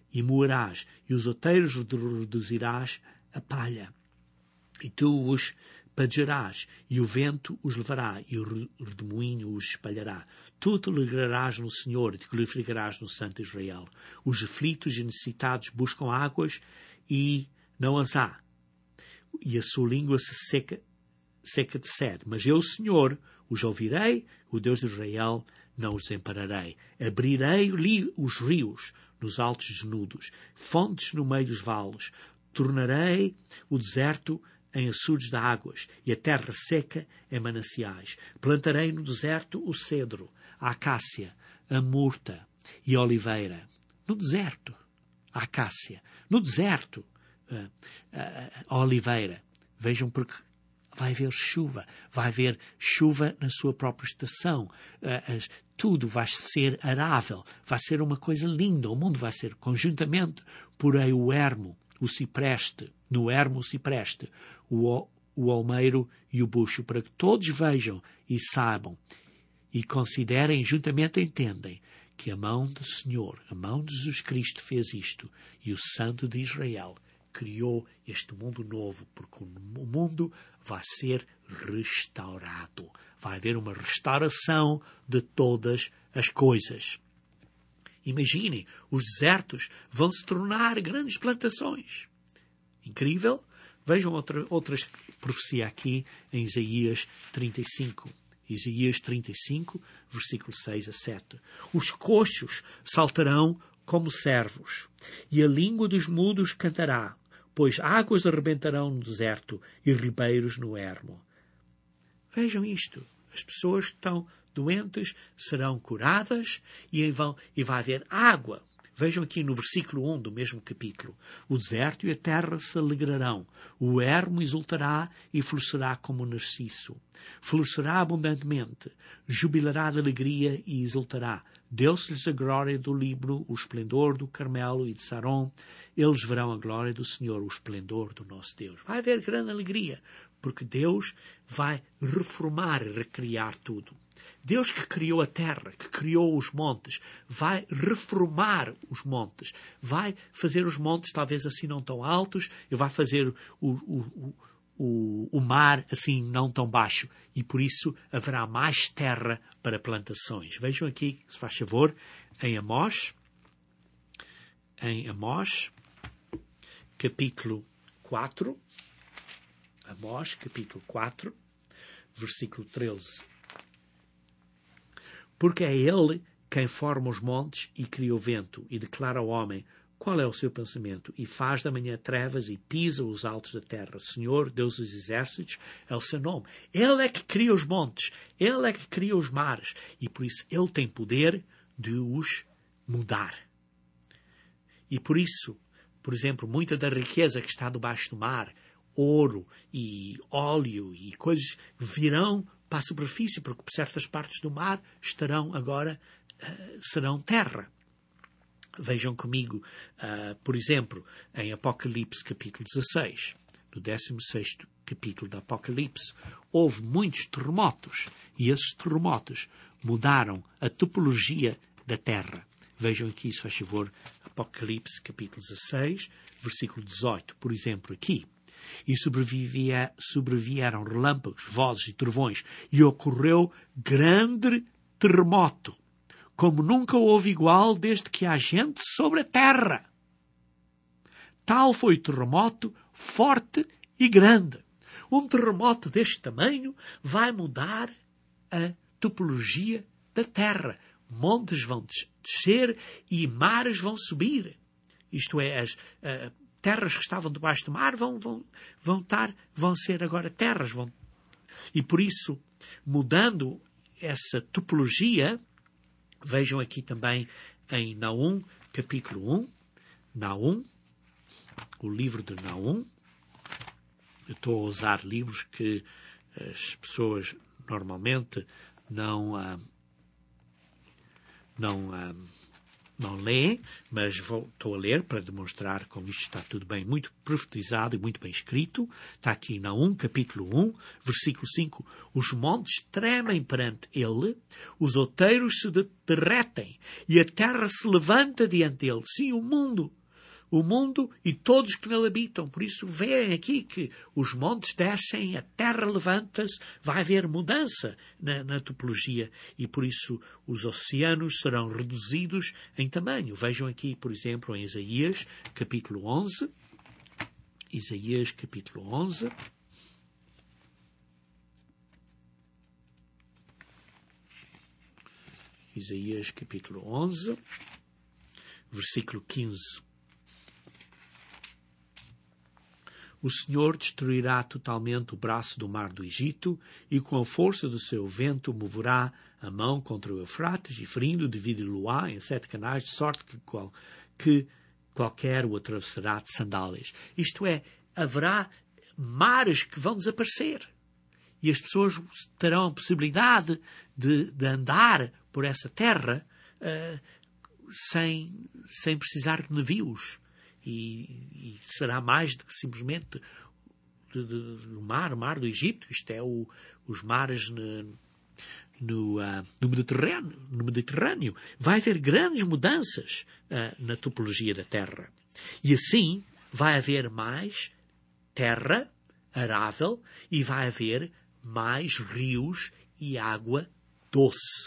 e os outeiros reduzirás a palha. E tu os padejarás, e o vento os levará, e o redemoinho os espalhará. Tu te alegrarás no Senhor, e te glorificarás no Santo Israel. Os aflitos e necessitados buscam águas, e não as há. E a sua língua se seca de sede. Mas eu, Senhor, os ouvirei, o Deus de Israel, não os desampararei. Abrirei os rios nos altos desnudos, fontes no meio dos vales. Tornarei o deserto em açudes de águas, e a terra seca em mananciais. Plantarei no deserto o cedro, a acácia, a murta e a oliveira. No deserto, a acácia. No deserto, a oliveira. Vejam, porque vai haver chuva. Vai haver chuva na sua própria estação. Tudo vai ser arável. Vai ser uma coisa linda. O mundo vai ser conjuntamente. Porém, o ermo, o cipreste, no ermo o cipreste, o olmeiro e o bucho, para que todos vejam e saibam e considerem e juntamente entendem que a mão do Senhor, a mão de Jesus Cristo fez isto, e o Santo de Israel criou este mundo novo, porque o mundo vai ser restaurado. Vai haver uma restauração de todas as coisas. Imaginem, os desertos vão se tornar grandes plantações. Incrível? Vejam outra profecia aqui em Isaías 35. Isaías 35, versículo 6 a 7. Os coxos saltarão como servos, e a língua dos mudos cantará, pois águas arrebentarão no deserto e ribeiros no ermo. Vejam isto. As pessoas que estão doentes serão curadas e vai haver água. Vejam aqui no versículo 1 do mesmo capítulo. O deserto e a terra se alegrarão. O ermo exultará e florescerá como o narciso. Florescerá abundantemente. Jubilará de alegria e exultará. Deu-se-lhes a glória do Líbano, o esplendor do Carmelo e de Saron. Eles verão a glória do Senhor, o esplendor do nosso Deus. Vai haver grande alegria, porque Deus vai reformar e recriar tudo. Deus que criou a terra, que criou os montes, vai reformar os montes. Vai fazer os montes talvez assim não tão altos e vai fazer o mar assim não tão baixo. E por isso haverá mais terra para plantações. Vejam aqui, se faz favor, em Amós, capítulo 4. Amós, capítulo 4, versículo 13. Porque é ele quem forma os montes e cria o vento e declara ao homem qual é o seu pensamento e faz da manhã trevas e pisa os altos da terra. Senhor, Deus dos exércitos, é o seu nome. Ele é que cria os montes, ele é que cria os mares e por isso ele tem poder de os mudar. E por isso, por exemplo, muita da riqueza que está debaixo do mar, ouro e óleo e coisas virão para a superfície, porque certas partes do mar serão terra. Vejam comigo, por exemplo, em Apocalipse capítulo 16, no 16º capítulo do Apocalipse, houve muitos terremotos, e esses terremotos mudaram a topologia da terra. Vejam aqui, se faz favor, Apocalipse capítulo 16, versículo 18, por exemplo, aqui. E sobrevieram relâmpagos, vozes e trovões, e ocorreu grande terremoto, como nunca houve igual desde que há gente sobre a terra. Tal foi o terremoto, forte e grande. Um terremoto deste tamanho vai mudar a topologia da terra. Montes vão descer e mares vão subir. Isto é, as terras que estavam debaixo do mar vão ser agora terras. E por isso, mudando essa topologia, vejam aqui também em Naum, capítulo 1, Naum, o livro de Naum. Eu estou a usar livros que as pessoas normalmente não não lê, mas estou a ler para demonstrar como isto está tudo bem, muito profetizado e muito bem escrito. Está aqui na capítulo 1, versículo 5. Os montes tremem perante ele, os outeiros se derretem e a terra se levanta diante dele. Sim, o mundo e todos que nele habitam. Por isso veem aqui que os montes descem, a terra levanta-se, vai haver mudança na topologia e por isso os oceanos serão reduzidos em tamanho. Vejam aqui, por exemplo, em Isaías, capítulo 11. Isaías, capítulo 11. Isaías, capítulo 11, versículo 15. O Senhor destruirá totalmente o braço do mar do Egito e com a força do seu vento moverá a mão contra o Eufrates e ferindo dividir-lo-á em 7 canais, de sorte que qualquer o atravessará de sandálias. Isto é, haverá mares que vão desaparecer e as pessoas terão a possibilidade de andar por essa terra sem precisar de navios. E será mais do que simplesmente o mar do Egito. Isto é os mares no Mediterrâneo. Vai haver grandes mudanças na topologia da terra. E assim vai haver mais terra arável e vai haver mais rios e água doce.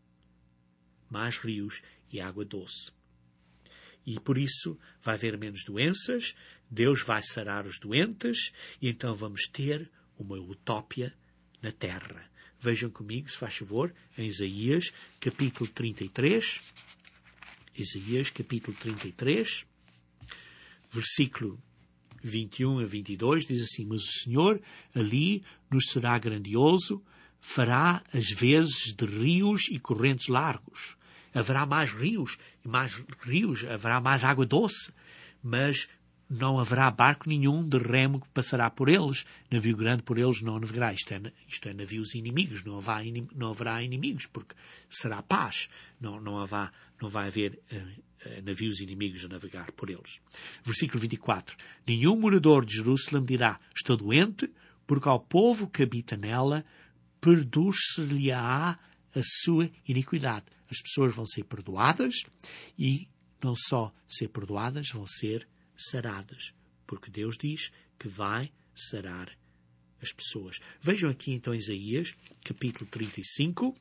Mais rios e água doce. E por isso vai haver menos doenças, Deus vai sarar os doentes e então vamos ter uma utópia na terra. Vejam comigo, se faz favor, em Isaías, capítulo 33. Isaías, capítulo 33, versículo 21 a 22, diz assim: Mas o Senhor ali nos será grandioso, fará as vezes de rios e correntes largos. Haverá mais rios, haverá mais água doce, mas não haverá barco nenhum de remo que passará por eles. Navio grande por eles não navegará. Isto é navios inimigos, não haverá inimigos, porque será paz. Não vai haver navios inimigos a navegar por eles. Versículo 24. Nenhum morador de Jerusalém dirá, estou doente, porque ao povo que habita nela perdoar-se-lhe-á a sua iniquidade. As pessoas vão ser perdoadas e não só ser perdoadas, vão ser saradas. Porque Deus diz que vai sarar as pessoas. Vejam aqui então Isaías, capítulo 35,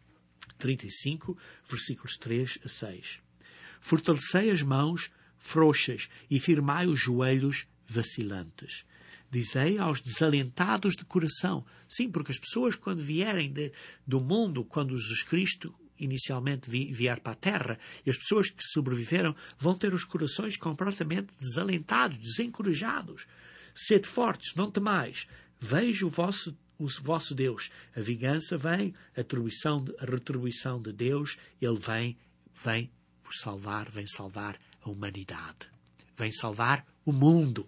versículos 3 a 6. Fortalecei as mãos frouxas e firmai os joelhos vacilantes. Dizei aos desalentados de coração. Sim, porque as pessoas quando vierem do mundo, quando Jesus Cristo inicialmente vier para a terra, e as pessoas que sobreviveram vão ter os corações completamente desalentados, desencorajados. Sede fortes, não temais. Veja o vosso Deus. A vingança vem, a retribuição de Deus, Ele vem vos salvar, vem salvar a humanidade. Vem salvar o mundo.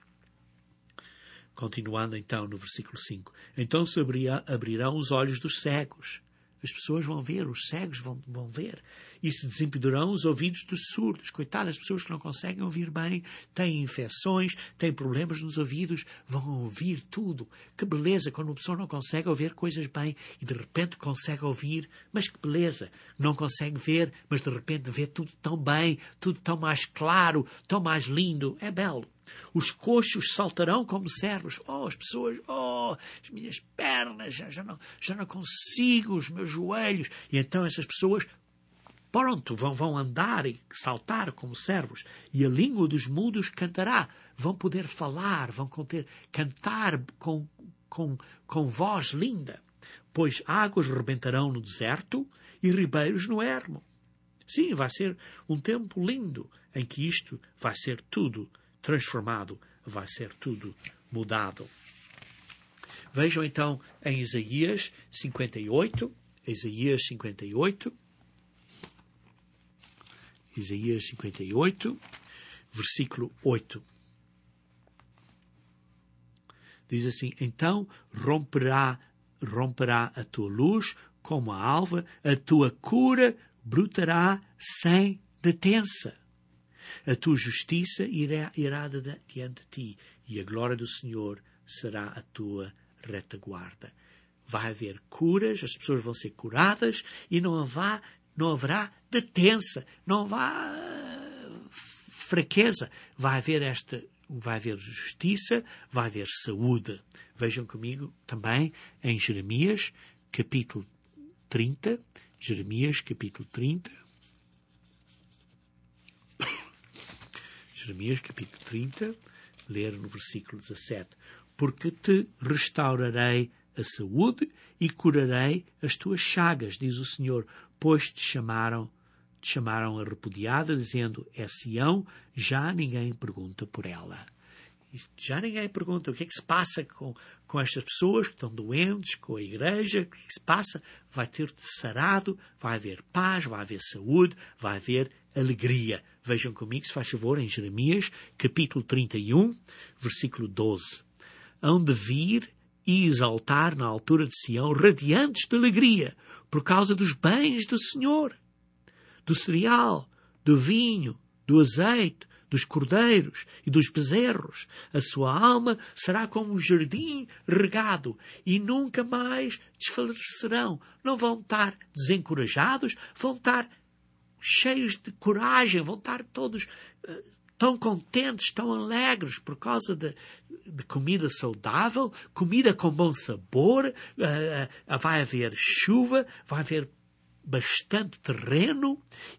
Continuando então no versículo 5. Então se abrirão os olhos dos cegos. As pessoas vão ver, os cegos vão ver. E se desimpedirão os ouvidos dos surdos. Coitadas, as pessoas que não conseguem ouvir bem, têm infecções, têm problemas nos ouvidos, vão ouvir tudo. Que beleza quando uma pessoa não consegue ouvir coisas bem e de repente consegue ouvir. Mas que beleza. Não consegue ver, mas de repente vê tudo tão bem, tudo tão mais claro, tão mais lindo. É belo. Os coxos saltarão como servos. As pessoas, as minhas pernas, já não consigo, os meus joelhos. E então essas pessoas, pronto, vão andar e saltar como servos. E a língua dos mudos cantará. Vão poder falar, vão poder cantar com voz linda. Pois águas rebentarão no deserto e ribeiros no ermo. Sim, vai ser um tempo lindo em que isto vai ser tudo transformado, vai ser tudo mudado. Vejam então em Isaías 58, Isaías 58, versículo 8. Diz assim: Então romperá a tua luz como a alva, a tua cura brotará sem detença. A tua justiça irá diante de ti, e a glória do Senhor será a tua retaguarda. Vai haver curas, as pessoas vão ser curadas, e não haverá detença, não haverá fraqueza. Vai haver justiça, vai haver saúde. Vejam comigo também em Jeremias, capítulo 30. Jeremias, capítulo 30. Jeremias, capítulo 30, ler no versículo 17. Porque te restaurarei a saúde e curarei as tuas chagas, diz o Senhor, pois te chamaram a repudiada, dizendo, é Sião, já ninguém pergunta por ela. Já ninguém pergunta o que é que se passa com estas pessoas que estão doentes, com a igreja, o que é que se passa? Vai ter sarado, vai haver paz, vai haver saúde, vai haver alegria. Vejam comigo, se faz favor, em Jeremias, capítulo 31, versículo 12. Hão de vir e exaltar na altura de Sião, radiantes de alegria, por causa dos bens do Senhor, do cereal, do vinho, do azeite, dos cordeiros e dos bezerros. A sua alma será como um jardim regado e nunca mais desfalecerão. Não vão estar desencorajados, vão estar cheios de coragem, vão estar todos tão contentes, tão alegres por causa de comida saudável, comida com bom sabor, vai haver chuva, vai haver bastante terreno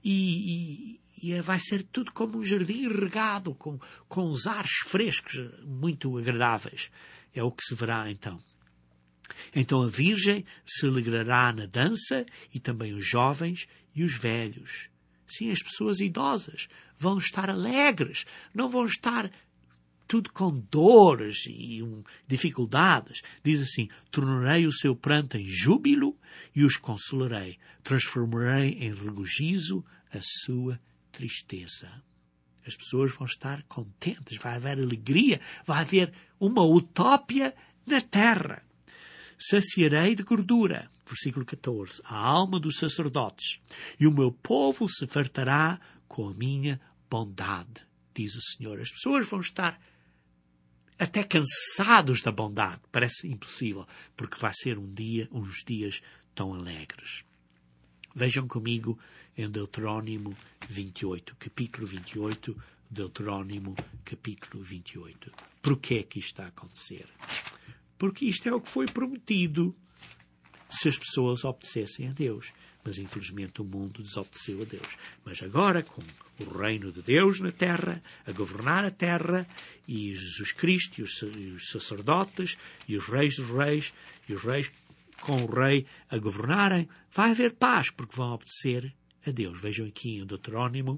e vai ser tudo como um jardim regado, com os ares frescos muito agradáveis. É o que se verá então. Então a Virgem se alegrará na dança e também os jovens e os velhos. Sim, as pessoas idosas vão estar alegres, não vão estar tudo com dores e dificuldades. Diz assim, tornarei o seu pranto em júbilo e os consolarei. Transformarei em regozijo a sua tristeza. As pessoas vão estar contentes, vai haver alegria, vai haver uma utópia na terra. Saciarei de gordura, versículo 14, a alma dos sacerdotes, e o meu povo se fartará com a minha bondade, diz o Senhor. As pessoas vão estar até cansados da bondade. Parece impossível, porque vai ser uns dias tão alegres. Vejam comigo em Deuterónimo 28, capítulo 28, Deuterónimo capítulo 28. Por que é que isto está a acontecer? Porque isto é o que foi prometido se as pessoas obedecessem a Deus. Mas, infelizmente, o mundo desobedeceu a Deus. Mas agora, com o reino de Deus na terra, a governar a terra, e Jesus Cristo, e os sacerdotes, e os reis dos reis, e os reis com o rei a governarem, vai haver paz, porque vão obedecer a Deus. Vejam aqui em Deuterónimo,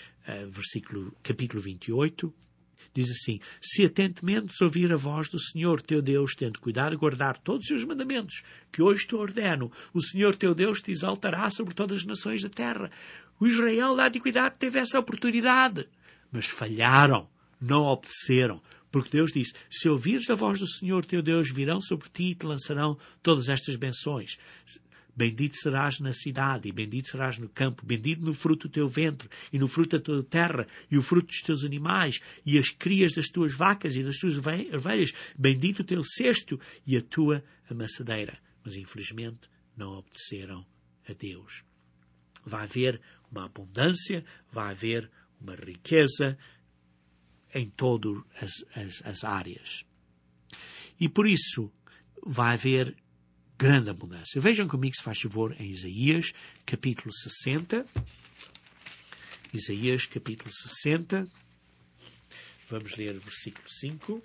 capítulo 28, diz assim, se atentamente ouvir a voz do Senhor teu Deus, tendo cuidado de guardar todos os seus mandamentos, que hoje te ordeno, o Senhor teu Deus te exaltará sobre todas as nações da terra. O Israel da antiguidade teve essa oportunidade, mas falharam, não obedeceram. Porque Deus disse, se ouvires a voz do Senhor teu Deus, virão sobre ti e te lançarão todas estas benções. Bendito serás na cidade, e bendito serás no campo, bendito no fruto do teu ventre, e no fruto da tua terra, e o fruto dos teus animais, e as crias das tuas vacas e das tuas ovelhas, bendito o teu cesto e a tua amassadeira. Mas, infelizmente, não obedeceram a Deus. Vai haver uma abundância, vai haver uma riqueza em todas as áreas. E por isso vai haver grande abundância. Vejam comigo, se faz favor, em Isaías, capítulo 60. Isaías, capítulo 60. Vamos ler o versículo 5.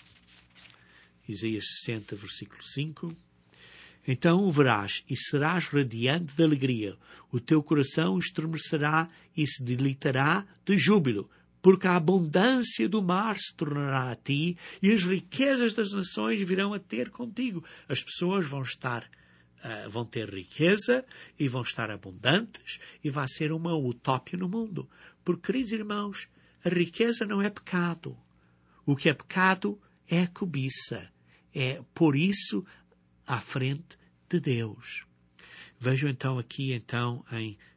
Isaías 60, versículo 5. Então o verás e serás radiante de alegria. O teu coração estremecerá e se deleitará de júbilo, porque a abundância do mar se tornará a ti e as riquezas das nações virão a ter contigo. As pessoas vão ter riqueza e vão estar abundantes e vai ser uma utópia no mundo. Porque, queridos irmãos, a riqueza não é pecado. O que é pecado é a cobiça. É por isso à frente de Deus. Vejam então aqui em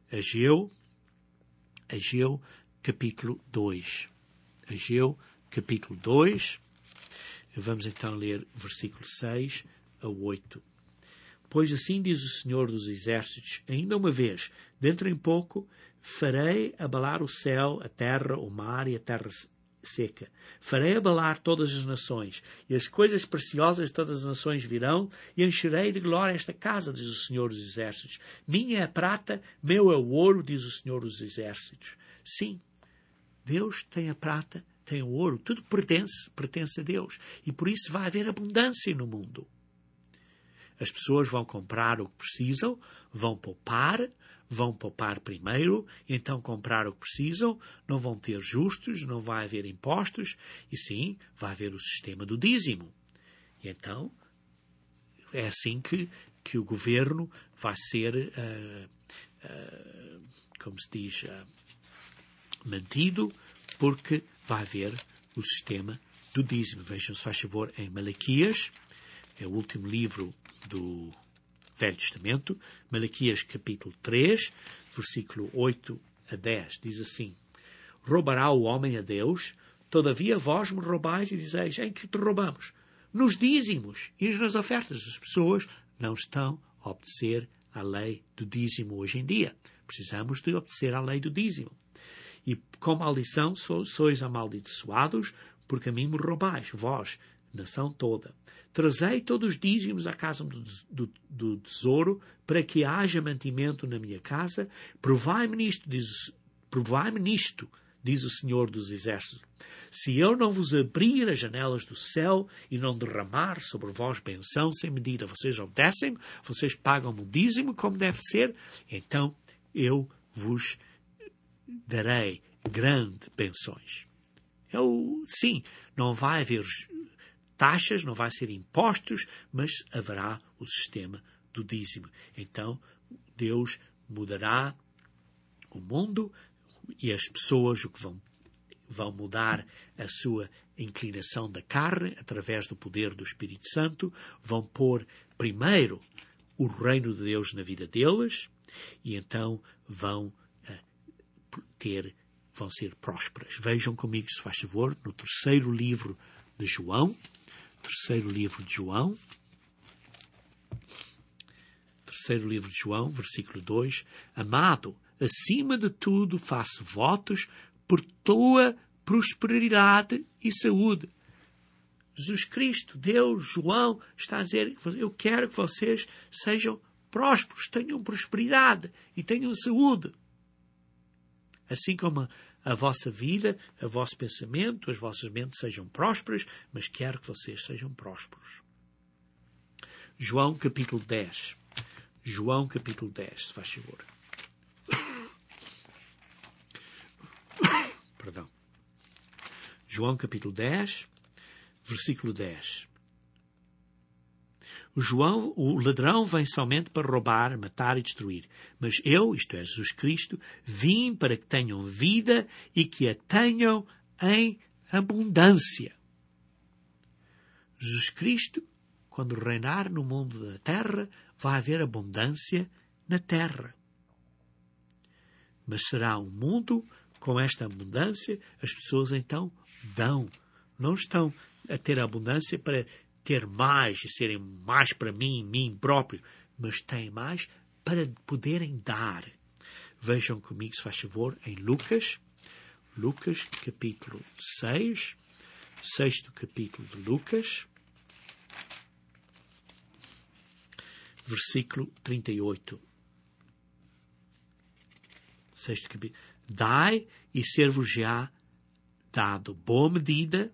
Ageu capítulo 2. Ageu capítulo 2. Vamos então ler versículo 6 a 8. Pois assim diz o Senhor dos Exércitos, ainda uma vez, dentro em pouco, farei abalar o céu, a terra, o mar e a terra seca. Farei abalar todas as nações, e as coisas preciosas de todas as nações virão, e encherei de glória esta casa, diz o Senhor dos Exércitos. Minha é a prata, meu é o ouro, diz o Senhor dos Exércitos. Sim, Deus tem a prata, tem o ouro, tudo pertence a Deus. E por isso vai haver abundância no mundo. As pessoas vão comprar o que precisam, vão poupar primeiro, então comprar o que precisam, não vão ter justos, não vai haver impostos, e sim, vai haver o sistema do dízimo. E então, é assim que o governo vai ser, como se diz, mantido, porque vai haver o sistema do dízimo. Vejam, se faz favor, em Malaquias, é o último livro do Velho Testamento, Malaquias capítulo 3, versículo 8 a 10, diz assim: Roubará o homem a Deus? Todavia vós me roubais e dizeis, em que te roubamos? Nos dízimos e nas ofertas. As pessoas não estão a obedecer à lei do dízimo hoje em dia. Precisamos de obedecer à lei do dízimo. E com maldição sois amaldiçoados, porque a mim me roubais, vós, nação toda. Trazei todos os dízimos à casa do tesouro, para que haja mantimento na minha casa. Provai-me nisto, diz o Senhor dos Exércitos. Se eu não vos abrir as janelas do céu e não derramar sobre vós benção sem medida, vocês obedecem-me, vocês pagam-me o dízimo como deve ser, então eu vos darei grandes benções. Sim, não vai haver taxas, não vai ser impostos, mas haverá o sistema do dízimo. Então, Deus mudará o mundo e as pessoas o que vão mudar a sua inclinação da carne através do poder do Espírito Santo, vão pôr primeiro o reino de Deus na vida deles e então vão ser prósperas. Vejam comigo, se faz favor, no terceiro livro de João, versículo 2, Amado, acima de tudo faço votos por tua prosperidade e saúde. Jesus Cristo, Deus, João, está a dizer, eu quero que vocês sejam prósperos, tenham prosperidade e tenham saúde. Assim como a vossa vida, o vosso pensamento, as vossas mentes sejam prósperas, mas quero que vocês sejam prósperos. João capítulo 10, se faz favor. Perdão. João capítulo 10, versículo 10. O ladrão vem somente para roubar, matar e destruir. Mas eu, isto é, Jesus Cristo, vim para que tenham vida e que a tenham em abundância. Jesus Cristo, quando reinar no mundo da terra, vai haver abundância na terra. Mas será um mundo com esta abundância, as pessoas então não estão a ter abundância para ter mais e serem mais para mim próprio, mas têm mais para poderem dar. Vejam comigo, se faz favor, em Lucas capítulo 6, sexto capítulo de Lucas, versículo 38. Sexto capítulo. Dai e ser-vos-á dado boa medida,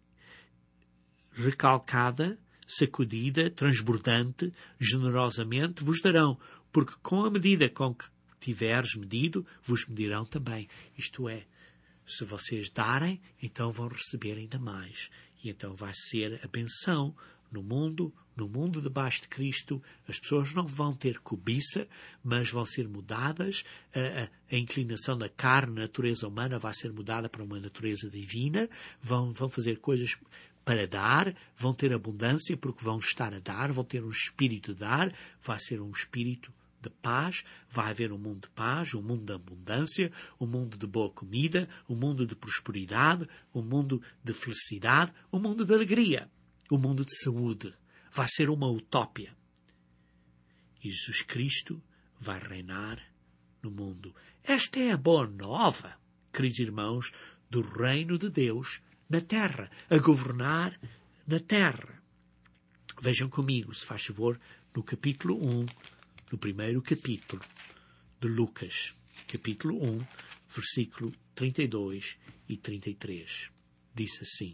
recalcada, sacudida, transbordante, generosamente vos darão, porque com a medida com que tiveres medido, vos medirão também. Isto é, se vocês darem, então vão receber ainda mais. E então vai ser a benção no mundo debaixo de Cristo. As pessoas não vão ter cobiça, mas vão ser mudadas. A inclinação da carne, a natureza humana, vai ser mudada para uma natureza divina. Vão fazer coisas para dar, vão ter abundância porque vão estar a dar, vão ter um espírito de dar, vai ser um espírito de paz, vai haver um mundo de paz, um mundo de abundância, um mundo de boa comida, um mundo de prosperidade, um mundo de felicidade, um mundo de alegria, um mundo de saúde. Vai ser uma utópia. E Jesus Cristo vai reinar no mundo. Esta é a boa nova, queridos irmãos, do reino de Deus na terra, a governar na terra. Vejam comigo, se faz favor, no capítulo 1, no primeiro capítulo de Lucas, capítulo 1, versículo 32 e 33. Diz assim: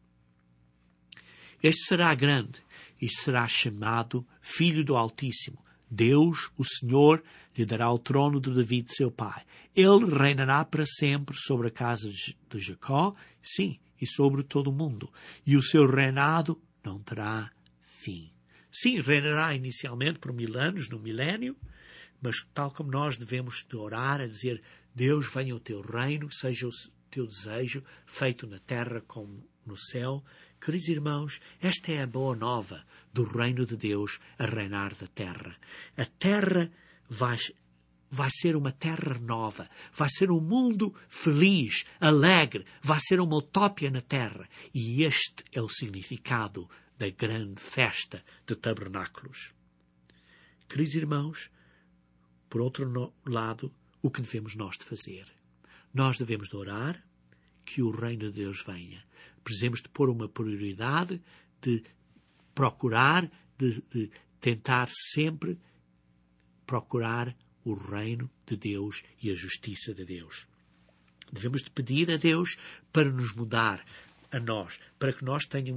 Este será grande e será chamado Filho do Altíssimo. Deus, o Senhor, lhe dará o trono de David, seu pai. Ele reinará para sempre sobre a casa de Jacó, sim, e sobre todo o mundo. E o seu reinado não terá fim. Sim, reinará inicialmente por 1000 anos, no milénio, mas tal como nós devemos de orar, a dizer: Deus, venha o teu reino, seja o teu desejo, feito na terra como no céu. Queridos irmãos, esta é a boa nova do reino de Deus a reinar da terra. A terra vai ser uma terra nova, vai ser um mundo feliz, alegre, vai ser uma utópia na terra. E este é o significado da grande festa de tabernáculos. Queridos irmãos, por outro lado, o que devemos nós de fazer? Nós devemos de orar que o reino de Deus venha. Precisamos de pôr uma prioridade, de procurar, de tentar sempre procurar o reino de Deus e a justiça de Deus. Devemos de pedir a Deus para nos mudar a nós, para que nós tenham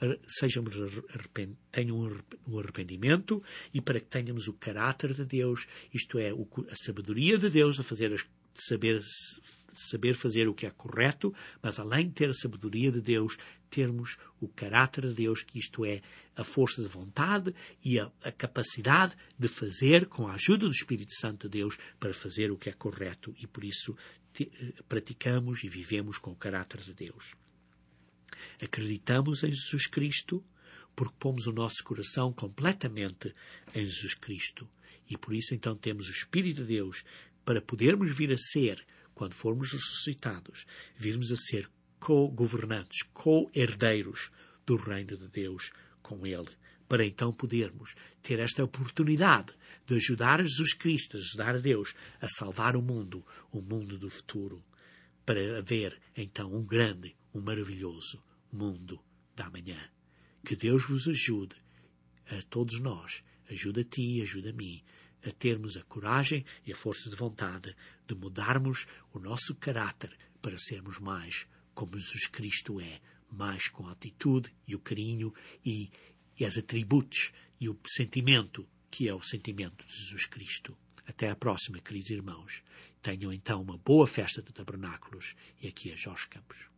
um arrependimento e para que tenhamos o caráter de Deus, isto é, a sabedoria de Deus, saber fazer o que é correto, mas além de ter a sabedoria de Deus, termos o caráter de Deus, que isto é, a força de vontade e a capacidade de fazer, com a ajuda do Espírito Santo de Deus, para fazer o que é correto, e por isso praticamos e vivemos com o caráter de Deus. Acreditamos em Jesus Cristo porque pomos o nosso coração completamente em Jesus Cristo. E por isso então temos o Espírito de Deus para podermos vir a ser, quando formos ressuscitados, virmos a ser co-governantes, co-herdeiros do reino de Deus com Ele. Para então podermos ter esta oportunidade de ajudar Jesus Cristo, ajudar a Deus a salvar o mundo do futuro. Para haver então um grande, um maravilhoso mundo da manhã. Que Deus vos ajude, a todos nós, ajuda a ti, ajuda a mim, a termos a coragem e a força de vontade de mudarmos o nosso caráter para sermos mais como Jesus Cristo é, mais com a atitude e o carinho e as atributos e o sentimento que é o sentimento de Jesus Cristo. Até à próxima, queridos irmãos. Tenham então uma boa festa de tabernáculos. E aqui é Jorge Campos.